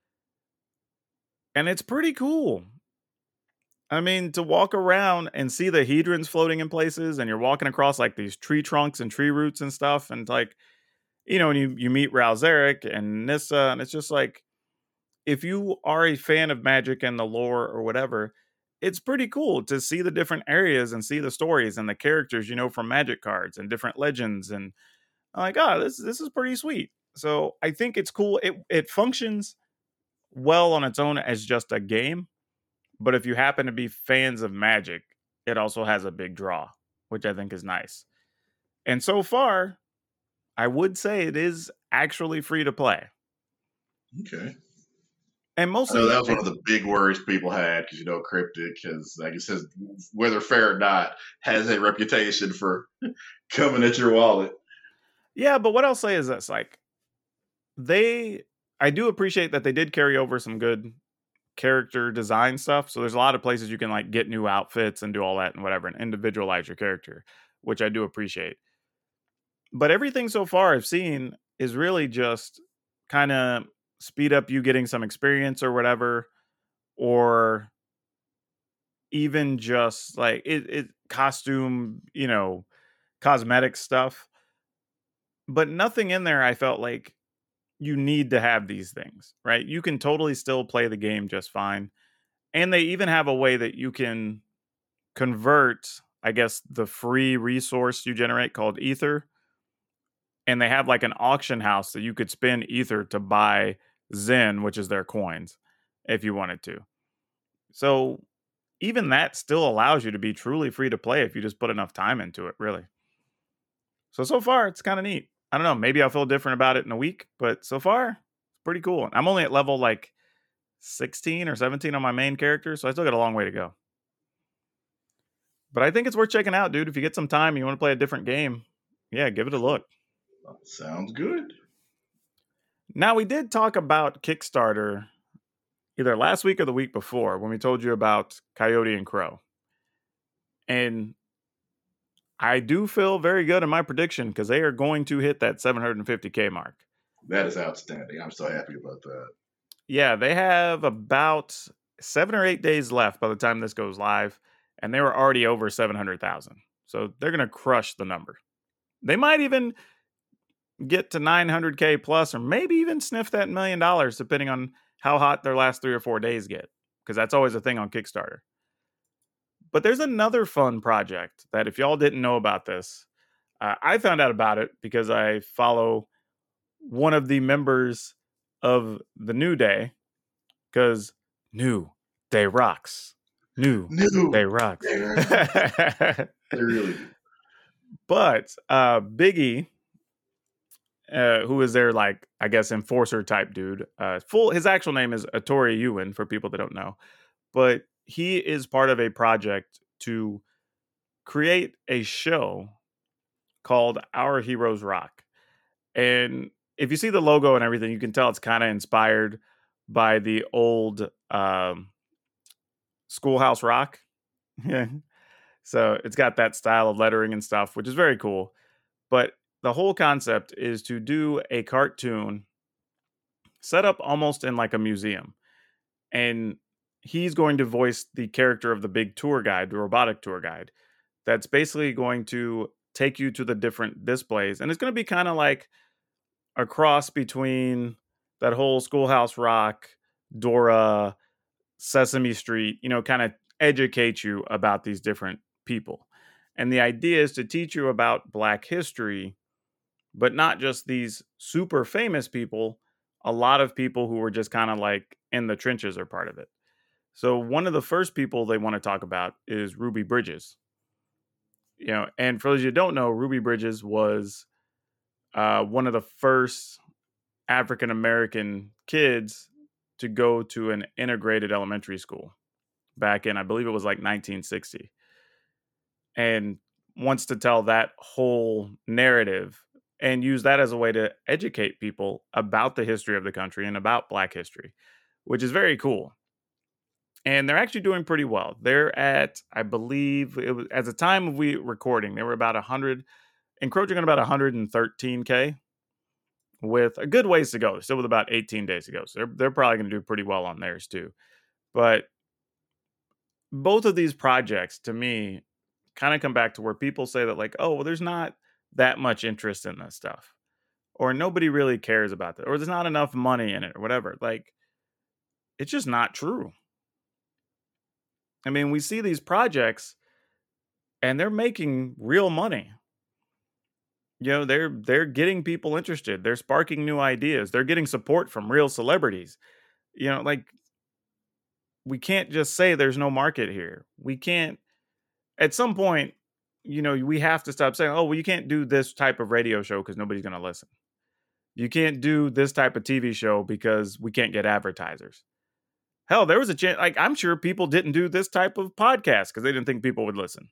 And it's pretty cool. I mean, to walk around and see the Hedrons floating in places and you're walking across like these tree trunks and tree roots and stuff. And like, you know, and you, you meet Ral Zarek and Nissa, and it's just like, if you are a fan of Magic and the lore or whatever, it's pretty cool to see the different areas and see the stories and the characters, you know, from Magic cards and different legends. And I'm like, oh, this, this is pretty sweet. So I think it's cool. It, it functions well on its own as just a game. But if you happen to be fans of Magic, it also has a big draw, which I think is nice. And so far, I would say it is actually free to play. Okay. And I mostly, know that was one of the big worries people had because you know Cryptic has, like it says, whether fair or not, has a reputation for coming at your wallet. Yeah, but what I'll say is this: like, they, I do appreciate that they did carry over some good character design stuff. So there's a lot of places you can like get new outfits and do all that and whatever and individualize your character, which I do appreciate. But everything so far I've seen is really just kind of speed up you getting some experience or whatever, or even just like it, it costume, you know, cosmetic stuff. But nothing in there I felt like you need to have these things, right? You can totally still play the game just fine. And they even have a way that you can convert, I guess, the free resource you generate called Ether. And they have like an auction house that you could spend Ether to buy Zen, which is their coins, if you wanted to. So even that still allows you to be truly free to play if you just put enough time into it, really. So, so far, it's kind of neat. I don't know. Maybe I'll feel different about it in a week, but so far, it's pretty cool. I'm only at level like sixteen or seventeen on my main character, so I still got a long way to go. But I think it's worth checking out, dude. If you get some time, you want to play a different game, yeah, give it a look. Sounds good. Now, we did talk about Kickstarter either last week or the week before when we told you about Coyote and Crow. And I do feel very good in my prediction because they are going to hit that seven hundred fifty K mark. That is outstanding. I'm so happy about that. Yeah, they have about seven or eight days left by the time this goes live, and they were already over seven hundred thousand. So they're going to crush the number. They might even get to nine hundred K plus, or maybe even sniff that million dollars, depending on how hot their last three or four days get, because that's always a thing on Kickstarter. But there's another fun project that if y'all didn't know about this, uh, I found out about it because I follow one of the members of the New Day, because New Day rocks. New, New Day rocks. They really do. But uh, Biggie, uh, who is their, like, I guess, enforcer type dude, uh, full his actual name is Atori Ewan, for people that don't know. But he is part of a project to create a show called Our Heroes Rock. And if you see the logo and everything, you can tell it's kind of inspired by the old um, Schoolhouse Rock. Yeah. So it's got that style of lettering and stuff, which is very cool. But the whole concept is to do a cartoon set up almost in like a museum. And he's going to voice the character of the big tour guide, the robotic tour guide. That's basically going to take you to the different displays. And it's going to be kind of like a cross between that whole Schoolhouse Rock, Dora, Sesame Street, you know, kind of educate you about these different people. And the idea is to teach you about Black history, but not just these super famous people. A lot of people who were just kind of like in the trenches are part of it. So one of the first people they want to talk about is Ruby Bridges. You know, and for those of you who don't know, Ruby Bridges was uh, one of the first African-American kids to go to an integrated elementary school back in, I believe it was like nineteen sixty. And wants to tell that whole narrative and use that as a way to educate people about the history of the country and about Black history, which is very cool. And they're actually doing pretty well. They're at, I believe, it was, at the time of we recording, they were about one hundred, encroaching on about one hundred thirteen K, with a good ways to go. Still with about eighteen days to go. So they're, they're probably going to do pretty well on theirs too. But both of these projects, to me, kind of come back to where people say that, like, oh, well, there's not that much interest in this stuff, or nobody really cares about it, or there's not enough money in it, or whatever. Like, it's just not true. I mean, we see these projects and they're making real money. You know, they're they're getting people interested. They're sparking new ideas. They're getting support from real celebrities. You know, like, we can't just say there's no market here. We can't, at some point, you know, we have to stop saying, oh, well, you can't do this type of radio show because nobody's going to listen. You can't do this type of T V show because we can't get advertisers. Hell, there was a chance, like, I'm sure people didn't do this type of podcast because they didn't think people would listen.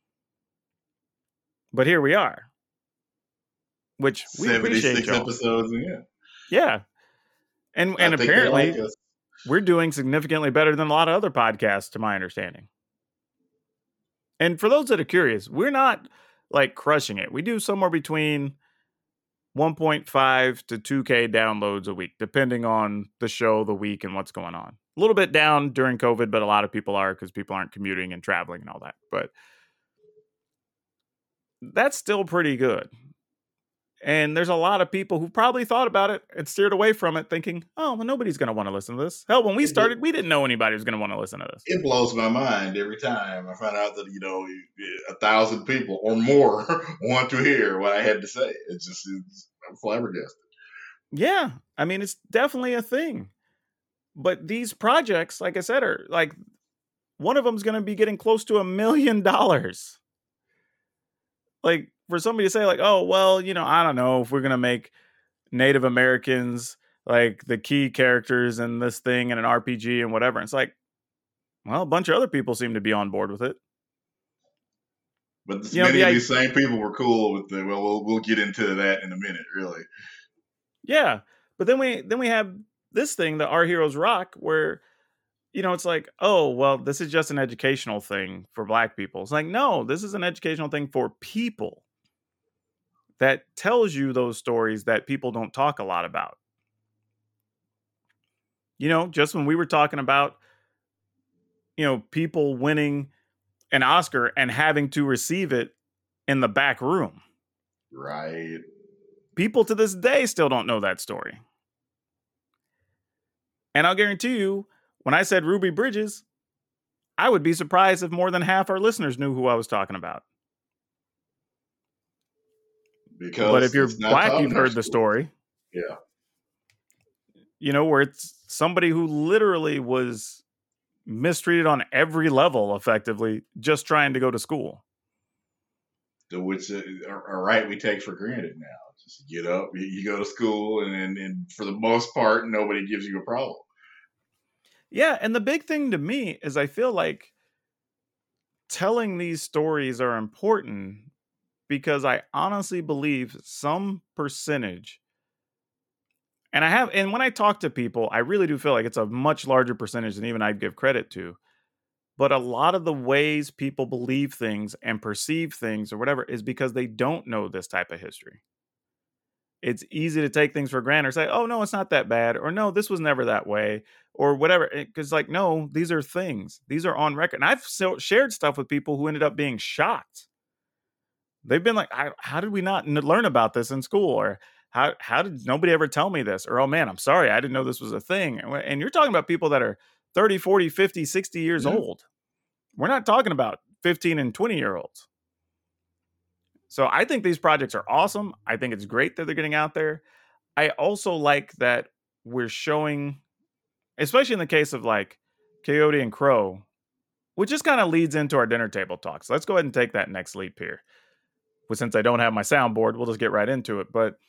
But here we are. Which we appreciate, y'all. Episodes, yeah. Yeah. And and apparently like we're doing significantly better than a lot of other podcasts, to my understanding. And for those that are curious, we're not like crushing it. We do somewhere between one point five to two K downloads a week, depending on the show, the week, and what's going on. A little bit down during COVID, but a lot of people are because people aren't commuting and traveling and all that. But that's still pretty good. And there's a lot of people who probably thought about it and steered away from it thinking, oh, well, nobody's going to want to listen to this. Hell, when we started, we didn't know anybody was going to want to listen to this. It blows my mind every time I find out that, you know, a thousand people or more want to hear what I had to say. It's just, it's, I'm flabbergasted. Yeah. I mean, it's definitely a thing. But these projects, like I said, are like, one of them is going to be getting close to a million dollars. Like, for somebody to say like, oh, well, you know, I don't know if we're going to make Native Americans like the key characters in this thing in an R P G and whatever. And it's like, well, a bunch of other people seem to be on board with it. But you many know, the, of these same people were cool with the, well, we'll, we'll get into that in a minute, really. Yeah. But then we, then we have this thing, the Our Heroes Rock, where, you know, it's like, oh, well, this is just an educational thing for Black people. It's like, no, this is an educational thing for people. That tells you those stories that people don't talk a lot about. You know, just when we were talking about, you know, people winning an Oscar and having to receive it in the back room. Right. People to this day still don't know that story. And I'll guarantee you, when I said Ruby Bridges, I would be surprised if more than half our listeners knew who I was talking about. Because but if you're Black, you've heard the story. Yeah. You know, where it's somebody who literally was mistreated on every level, effectively, just trying to go to school. Which uh, a right we take for granted now. Just get up, you go to school, and, and, and for the most part, nobody gives you a problem. Yeah, and the big thing to me is I feel like telling these stories are important because I honestly believe some percentage, and I have, and when I talk to people, I really do feel like it's a much larger percentage than even I'd give credit to. But a lot of the ways people believe things and perceive things or whatever is because they don't know this type of history. It's easy to take things for granted or say, oh, no, it's not that bad. Or no, this was never that way or whatever. Because like, no, these are things. These are on record. And I've so shared stuff with people who ended up being shocked. They've been like, how did we not learn about this in school? Or how how did nobody ever tell me this? Or, oh, man, I'm sorry. I didn't know this was a thing. And you're talking about people that are thirty, forty, fifty, sixty years yeah. old. We're not talking about fifteen and twenty year olds. So I think these projects are awesome. I think it's great that they're getting out there. I also like that we're showing, especially in the case of like Coyote and Crow, which just kind of leads into our dinner table talk. So let's go ahead and take that next leap here. But since I don't have my soundboard, we'll just get right into it. But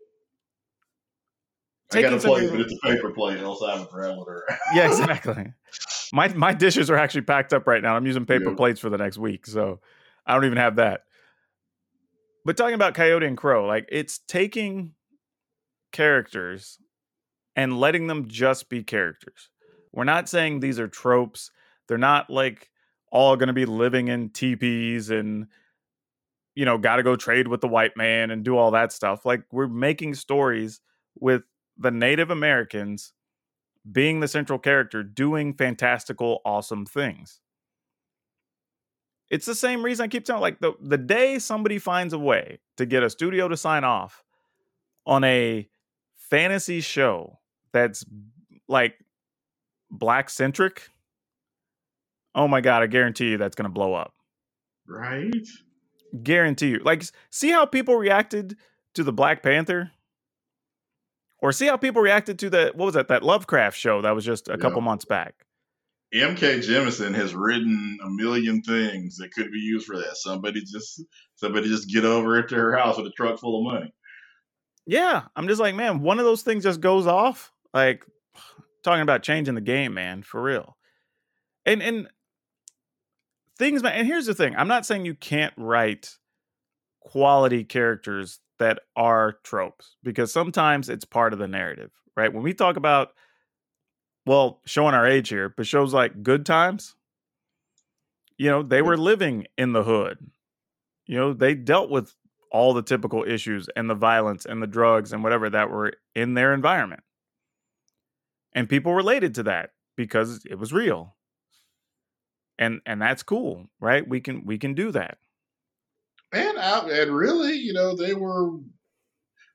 I got a plate, but it's a paper plate, else I have a parameter. Yeah, exactly. My my dishes are actually packed up right now. I'm using paper yeah. plates for the next week, so I don't even have that. But talking about Coyote and Crow, like it's taking characters and letting them just be characters. We're not saying these are tropes. They're not like all going to be living in teepees and, you know, got to go trade with the white man and do all that stuff. Like we're making stories with the Native Americans being the central character, doing fantastical, awesome things. It's the same reason I keep telling, like the, the day somebody finds a way to get a studio to sign off on a fantasy show that's like Black centric, oh my God, I guarantee you that's going to blow up. Right? Guarantee you. Like, see how people reacted to the Black Panther? Or see how people reacted to the, what was that, that Lovecraft show that was just a yeah. couple months back. M K Jemison has written a million things that could be used for that. Somebody just, somebody just get over it to her house with a truck full of money. Yeah, I'm just like, man, one of those things just goes off. Like, talking about changing the game, man, for real. And and things, man. And here's the thing: I'm not saying you can't write quality characters that are tropes, because sometimes it's part of the narrative, right? When we talk about, well, showing our age here, but shows like Good Times, you know, they were living in the hood. You know, they dealt with all the typical issues and the violence and the drugs and whatever that were in their environment. And people related to that because it was real. And and that's cool, right? We can we can do that. And, I, and really, you know, they were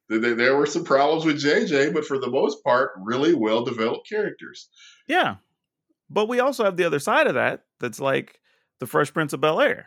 There, there were some problems with J J, but for the most part, really well developed characters. Yeah. But we also have the other side of that that's like the Fresh Prince of Bel-Air,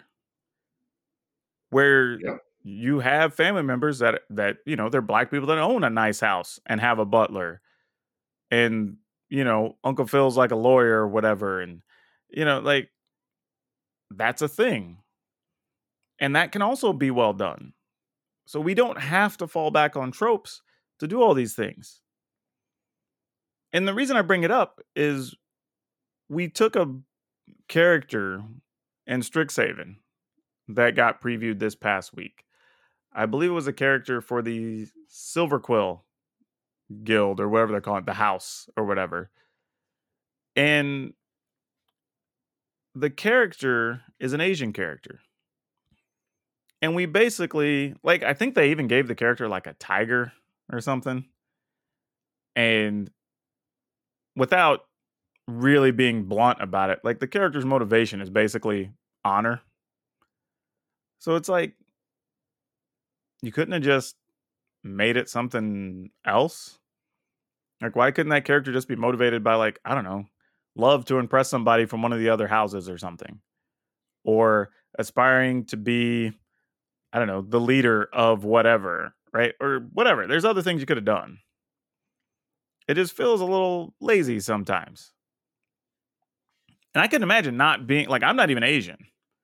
where Yep. you have family members that, that, you know, they're black people that own a nice house and have a butler. And, you know, Uncle Phil's like a lawyer or whatever. And, you know, like, that's a thing. And that can also be well done. So we don't have to fall back on tropes to do all these things. And the reason I bring it up is we took a character in Strixhaven that got previewed this past week. I believe it was a character for the Silver Quill Guild or whatever they're calling it, the house or whatever. And the character is an Asian character. And we basically, like, I think they even gave the character like a tiger or something. And without really being blunt about it, like, the character's motivation is basically honor. So it's like, you couldn't have just made it something else? Like, why couldn't that character just be motivated by, like, I don't know, love to impress somebody from one of the other houses or something? Or aspiring to be, I don't know, the leader of whatever, right? Or whatever. There's other things you could have done. It just feels a little lazy sometimes. And I can imagine not being, like, I'm not even Asian.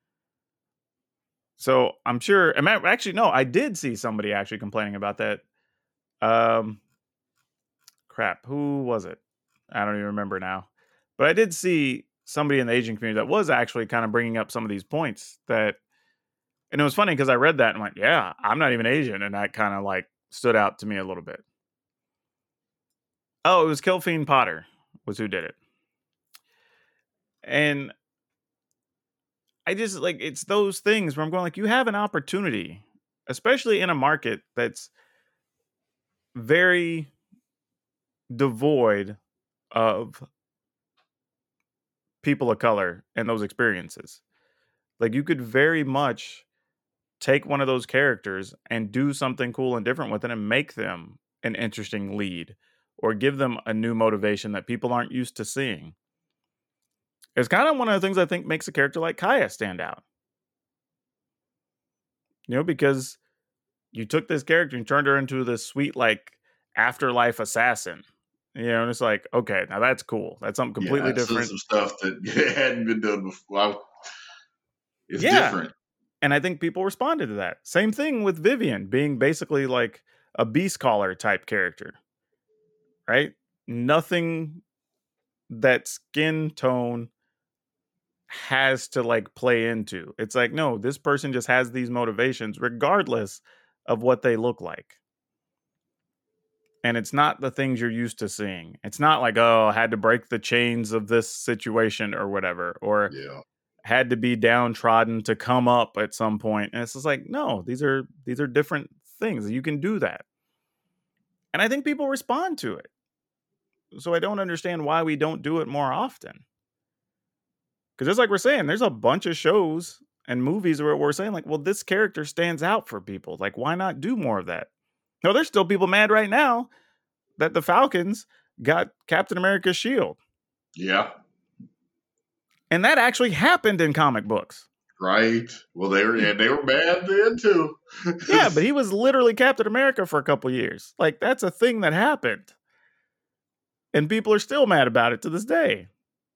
So I'm sure, actually, no, I did see somebody actually complaining about that. Um, crap, who was it? I don't even remember now. But I did see somebody in the Asian community that was actually kind of bringing up some of these points that, and it was funny because I read that and went, yeah, I'm not even Asian. And that kind of like stood out to me a little bit. Oh, it was Kelphine Potter was who did it. And I just like, it's those things where I'm going like, you have an opportunity, especially in a market that's very devoid of people of color and those experiences. Like, you could very much take one of those characters and do something cool and different with it and make them an interesting lead or give them a new motivation that people aren't used to seeing. It's kind of one of the things I think makes a character like Kaya stand out. You know, because you took this character and turned her into this sweet, like, afterlife assassin. You know, and it's like, okay, now that's cool. That's something completely yeah, different. Some stuff that hadn't been done before. It's yeah. different. And I think people responded to that. Same thing with Vivian being basically like a beast caller type character, right? Nothing that skin tone has to like play into. It's like, no, this person just has these motivations regardless of what they look like. And it's not the things you're used to seeing. It's not like, oh, I had to break the chains of this situation or whatever, or yeah. had to be downtrodden to come up at some point. And it's just like, no, these are these are different things. You can do that. And I think people respond to it. So I don't understand why we don't do it more often. Because just like we're saying, there's a bunch of shows and movies where we're saying like, well, this character stands out for people. Like, why not do more of that? No, there's still people mad right now that the Falcons got Captain America's shield. Yeah. And that actually happened in comic books. Right. Well, they were and they were mad then too. Yeah, but he was literally Captain America for a couple years. Like, that's a thing that happened. And people are still mad about it to this day.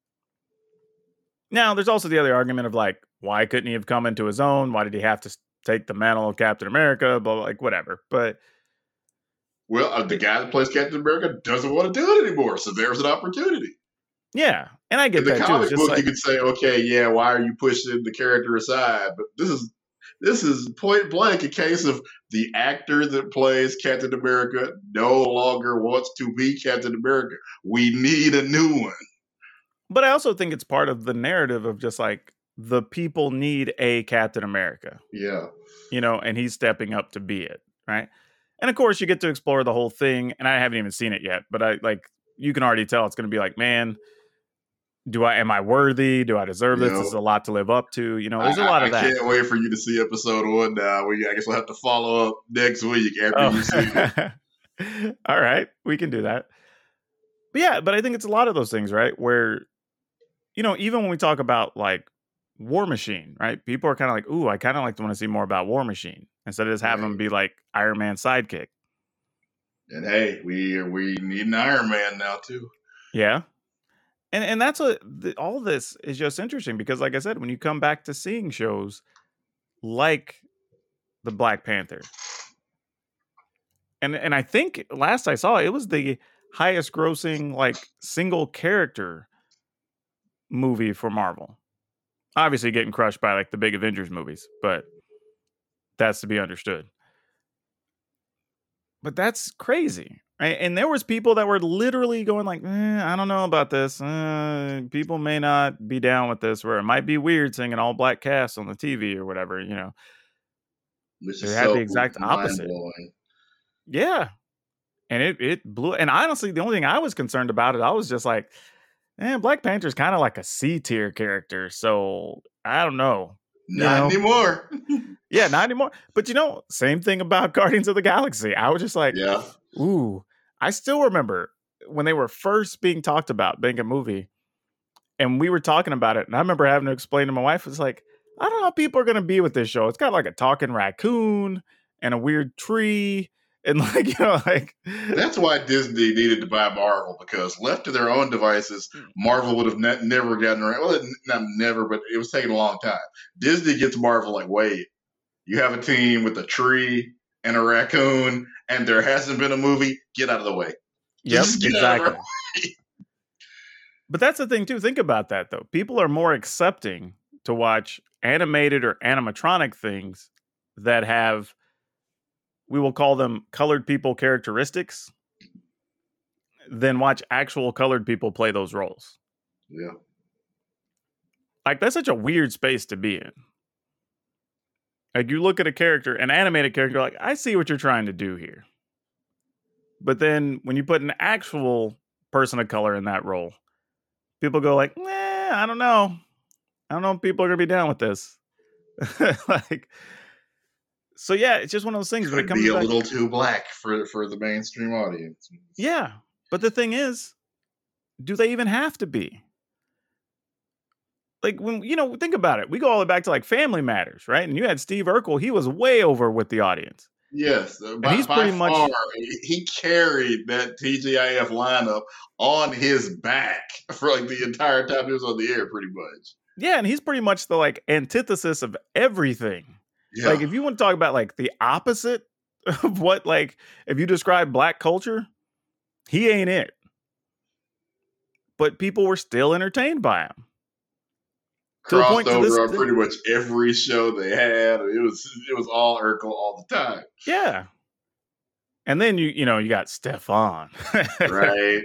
Now, there's also the other argument of like, why couldn't he have come into his own? Why did he have to take the mantle of Captain America? But like, whatever. But well, uh, the guy that plays Captain America doesn't want to do it anymore, so there's an opportunity. Yeah, and I get in the that comic too. book, like, you could say, okay, yeah, why are you pushing the character aside? But this is this is point blank a case of the actor that plays Captain America no longer wants to be Captain America. We need a new one. But I also think it's part of the narrative of just like the people need a Captain America. Yeah. You know, and he's stepping up to be it, right? And of course, you get to explore the whole thing, and I haven't even seen it yet, but I like you can already tell it's going to be like, man, do I am I worthy? Do I deserve You this? This is know, a lot to live up to. You know, I, there's a lot I, I of that. can't wait for you to see episode one now. We I guess we'll have to follow up next week after Oh. you see it. All right, we can do that. But yeah, but I think it's a lot of those things, right? Where, you know, even when we talk about like War Machine, right? People are kind of like, ooh, I kind of like to want to see more about War Machine instead of just having him Right. be like Iron Man's sidekick. And hey, we we need an Iron Man now too. Yeah. And and that's what the, all this is just interesting because, like I said, when you come back to seeing shows like the Black Panther, and and I think last I saw it was the highest grossing like single character movie for Marvel. Obviously, getting crushed by like the big Avengers movies, but that's to be understood. But that's crazy. Right? And there was people that were literally going like, eh, I don't know about this. Uh, people may not be down with this, where it might be weird seeing an all black cast on the T V or whatever, you know. Which It is had so the exact opposite. mind-blowing. Yeah. And it it blew. And honestly, the only thing I was concerned about it, I was just like, man, Black Panther's kind of like a C tier character. So I don't know. You Not know? anymore. Yeah, not anymore. But you know, same thing about Guardians of the Galaxy. I was just like, Yeah. ooh, I still remember when they were first being talked about being a movie, and we were talking about it, and I remember having to explain to my wife, it's like, I don't know how people are going to be with this show. It's got like a talking raccoon and a weird tree, and like, you know, like That's why Disney needed to buy Marvel, because left to their own devices, Marvel would have ne- never gotten around. Well, not never, but it was taking a long time. Disney gets Marvel like, wait, you have a team with a tree and a raccoon, and there hasn't been a movie. Get out of the way. Yep, Just get out of exactly. But that's the thing too. Think about that though. People are more accepting to watch animated or animatronic things that have, we will call them colored people characteristics, than watch actual colored people play those roles. Yeah. Like that's such a weird space to be in. Like you look at a character, an animated character, like I see what you're trying to do here. But then when you put an actual person of color in that role, people go like, nah, I don't know. I don't know if people are going to be down with this. Like, so yeah, it's just one of those things. But it Could comes be a back, little too black for for the mainstream audience. yeah. But the thing is, do they even have to be? Like when, you know, think about it. We go all the way back to like Family Matters, right? And you had Steve Urkel. He was way over with the audience. Yes, uh, by, he's by pretty much- far, he carried that T G I F lineup on his back for like the entire time he was on the air, pretty much. Yeah, and he's pretty much the like antithesis of everything. Yeah. Like if you want to talk about like the opposite of what, like if you describe black culture, he ain't it. But people were still entertained by him. To the Crossed point to over this on day- pretty much every show they had. It was it was all Urkel all the time. Yeah. And then you you know you got Stefan. Right.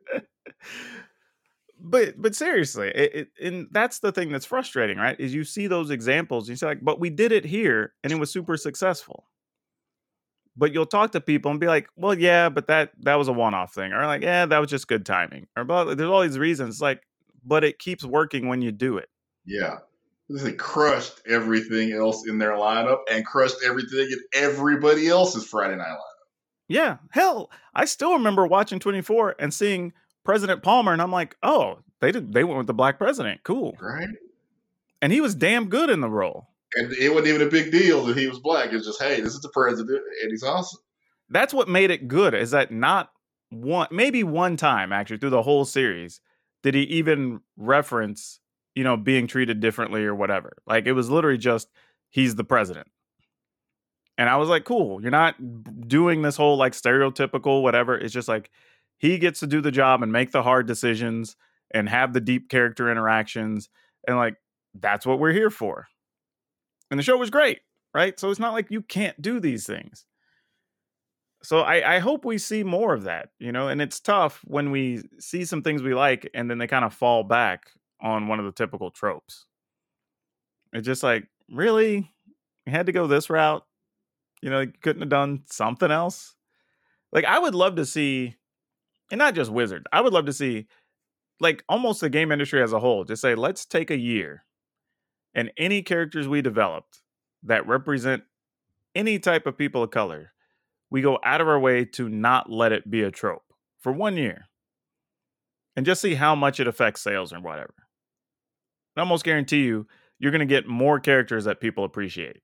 But but seriously, it, it, and that's the thing that's frustrating, right? Is you see those examples, you say like, but we did it here, and it was super successful. But you'll talk to people and be like, well, yeah, but that that was a one-off thing, or like, yeah, that was just good timing, or but there's all these reasons, like, but it keeps working when you do it. Yeah. They crushed everything else in their lineup and crushed everything in everybody else's Friday night lineup. Yeah, hell, I still remember watching twenty-four and seeing President Palmer, and I'm like, oh, they did, they went with the black president, cool, Right. and he was damn good in the role. And it wasn't even a big deal that he was black. It's just, hey, this is the president, and he's awesome. That's what made it good, is that not one, maybe one time actually through the whole series did he even reference, you know, being treated differently or whatever. Like it was literally just, he's the president. And I was like, cool, you're not doing this whole like stereotypical whatever. It's just like, he gets to do the job and make the hard decisions and have the deep character interactions. And like, that's what we're here for. And the show was great, right? So it's not like you can't do these things. So I, I hope we see more of that, you know, and it's tough when we see some things we like and then they kind of fall back on one of the typical tropes. It's just like, really? You had to go this route? You know, you couldn't have done something else? Like, I would love to see, and not just Wizard, I would love to see like almost the game industry as a whole, just say, let's take a year and any characters we developed that represent any type of people of color, we go out of our way to not let it be a trope for one year and just see how much it affects sales or whatever. I almost guarantee you, you're going to get more characters that people appreciate.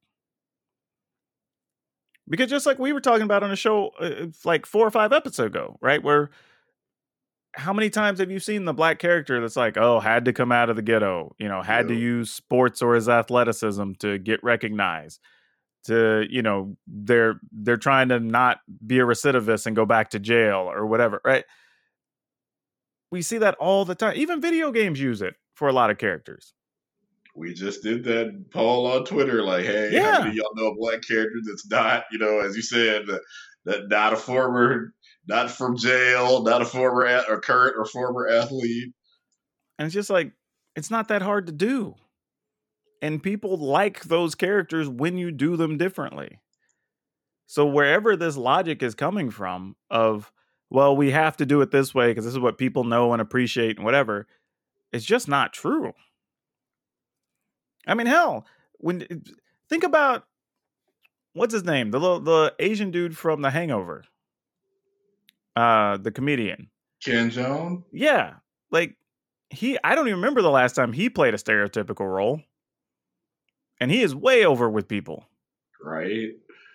Because just like we were talking about on a show uh, like four or five episodes ago, right? Where how many times have you seen the black character that's like, oh, had to come out of the ghetto, you know, had yeah. to use sports or his athleticism to get recognized, to, you know, they're they're trying to not be a recidivist and go back to jail or whatever, right? We see that all the time. Even video games use it for a lot of characters. We just did that poll on Twitter, like, hey, yeah. how many of y'all know a black character that's not, you know, as you said, that, that not a former, not from jail, not a former or current or former athlete. And it's just like, it's not that hard to do. And people like those characters when you do them differently. So wherever this logic is coming from of, well, we have to do it this way because this is what people know and appreciate and whatever, it's just not true. I mean, hell, when think about what's his name, the little, the Asian dude from The Hangover, uh, the comedian Ken Jeong. Yeah, like he, I don't even remember the last time he played a stereotypical role, and he is way over with people, right?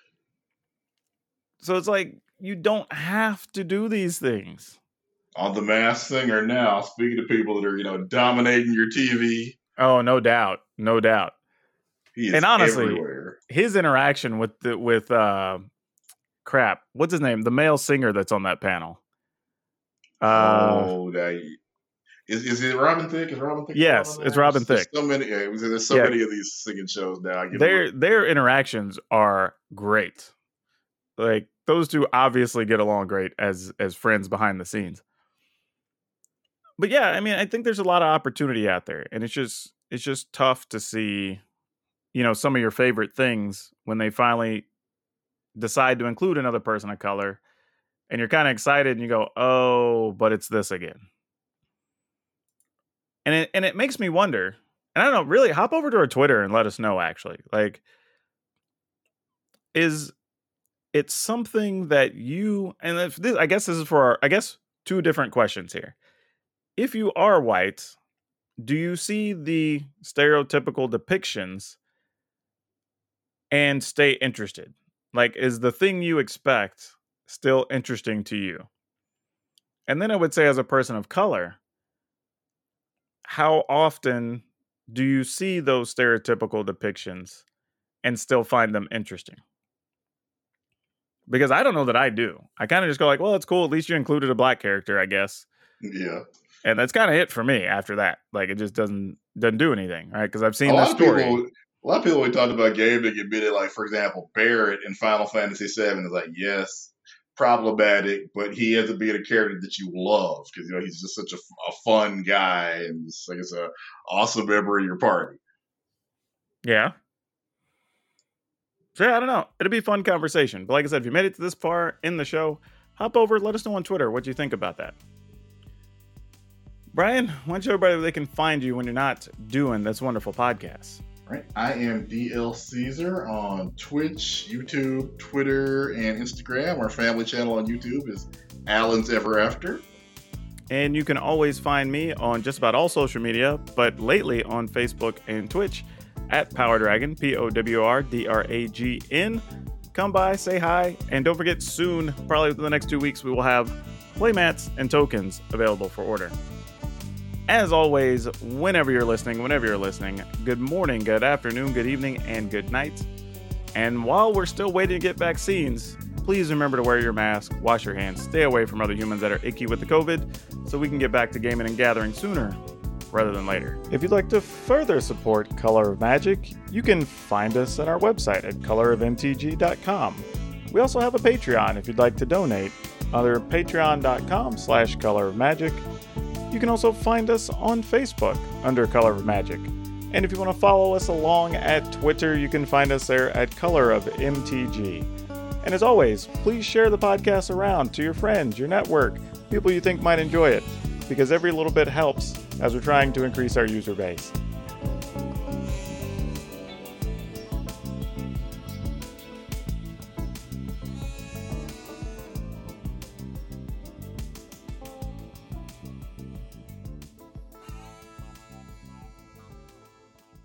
So it's like you don't have to do these things. On The Masked Singer now, speaking to people that are, you know, dominating your T V. Oh, no doubt. No doubt. He is and honestly, everywhere. His interaction with the, with uh crap, what's his name? The male singer that's on that panel. Uh, oh, that is is it Robin Thicke? Is Robin Thicke? Yes, it's Robin Thicke. So many, yeah, there's so yeah. many of these singing shows now. Their their interactions are great. Like those two obviously get along great as as friends behind the scenes. But yeah, I mean, I think there's a lot of opportunity out there, and it's just it's just tough to see, you know, some of your favorite things when they finally decide to include another person of color, and you're kind of excited, and you go, "Oh, but it's this again." And it and it makes me wonder, and I don't know, really, hop over to our Twitter and let us know. Actually, like, is it something that you and if this, I guess this is for our, I guess two different questions here. If you are white, do you see the stereotypical depictions and stay interested? Like, is the thing you expect still interesting to you? And then I would say, as a person of color, how often do you see those stereotypical depictions and still find them interesting? Because I don't know that I do. I kind of just go like, well, it's cool. At least you included a black character, I guess. Yeah. And that's kind of it for me after that. Like, it just doesn't doesn't do anything, right? Because I've seen a this story. People, a lot of people we talked about gaming admitted, like, for example, Barrett in Final Fantasy seven is like, yes, problematic, but he ends up being a character that you love because, you know, he's just such a, a fun guy and it's like it's an awesome member of your party. Yeah. So, yeah, I don't know. It'll be a fun conversation. But like I said, if you made it to this far in the show, hop over, let us know on Twitter what you think about that. Brian, why don't you everybody where they can find you when you're not doing this wonderful podcast? Right. I am D L Caesar on Twitch, YouTube, Twitter, and Instagram. Our family channel on YouTube is Alan's Ever After. And you can always find me on just about all social media, but lately on Facebook and Twitch at Power Dragon, P O W R D R A G N. Come by, say hi, and don't forget soon, probably within the next two weeks, we will have playmats and tokens available for order. As always, whenever you're listening, whenever you're listening, good morning, good afternoon, good evening, and good night. And while we're still waiting to get vaccines, please remember to wear your mask, wash your hands, stay away from other humans that are icky with the COVID, so we can get back to gaming and gathering sooner rather than later. If you'd like to further support Color of Magic, you can find us at our website at color of m t g dot com. We also have a Patreon if you'd like to donate, under patreon.com slash color of magic. You can also find us on Facebook under Color of Magic. And if you want to follow us along at Twitter, you can find us there at Color of M T G. And as always, please share the podcast around to your friends, your network, people you think might enjoy it. because every little bit helps as we're trying to increase our user base.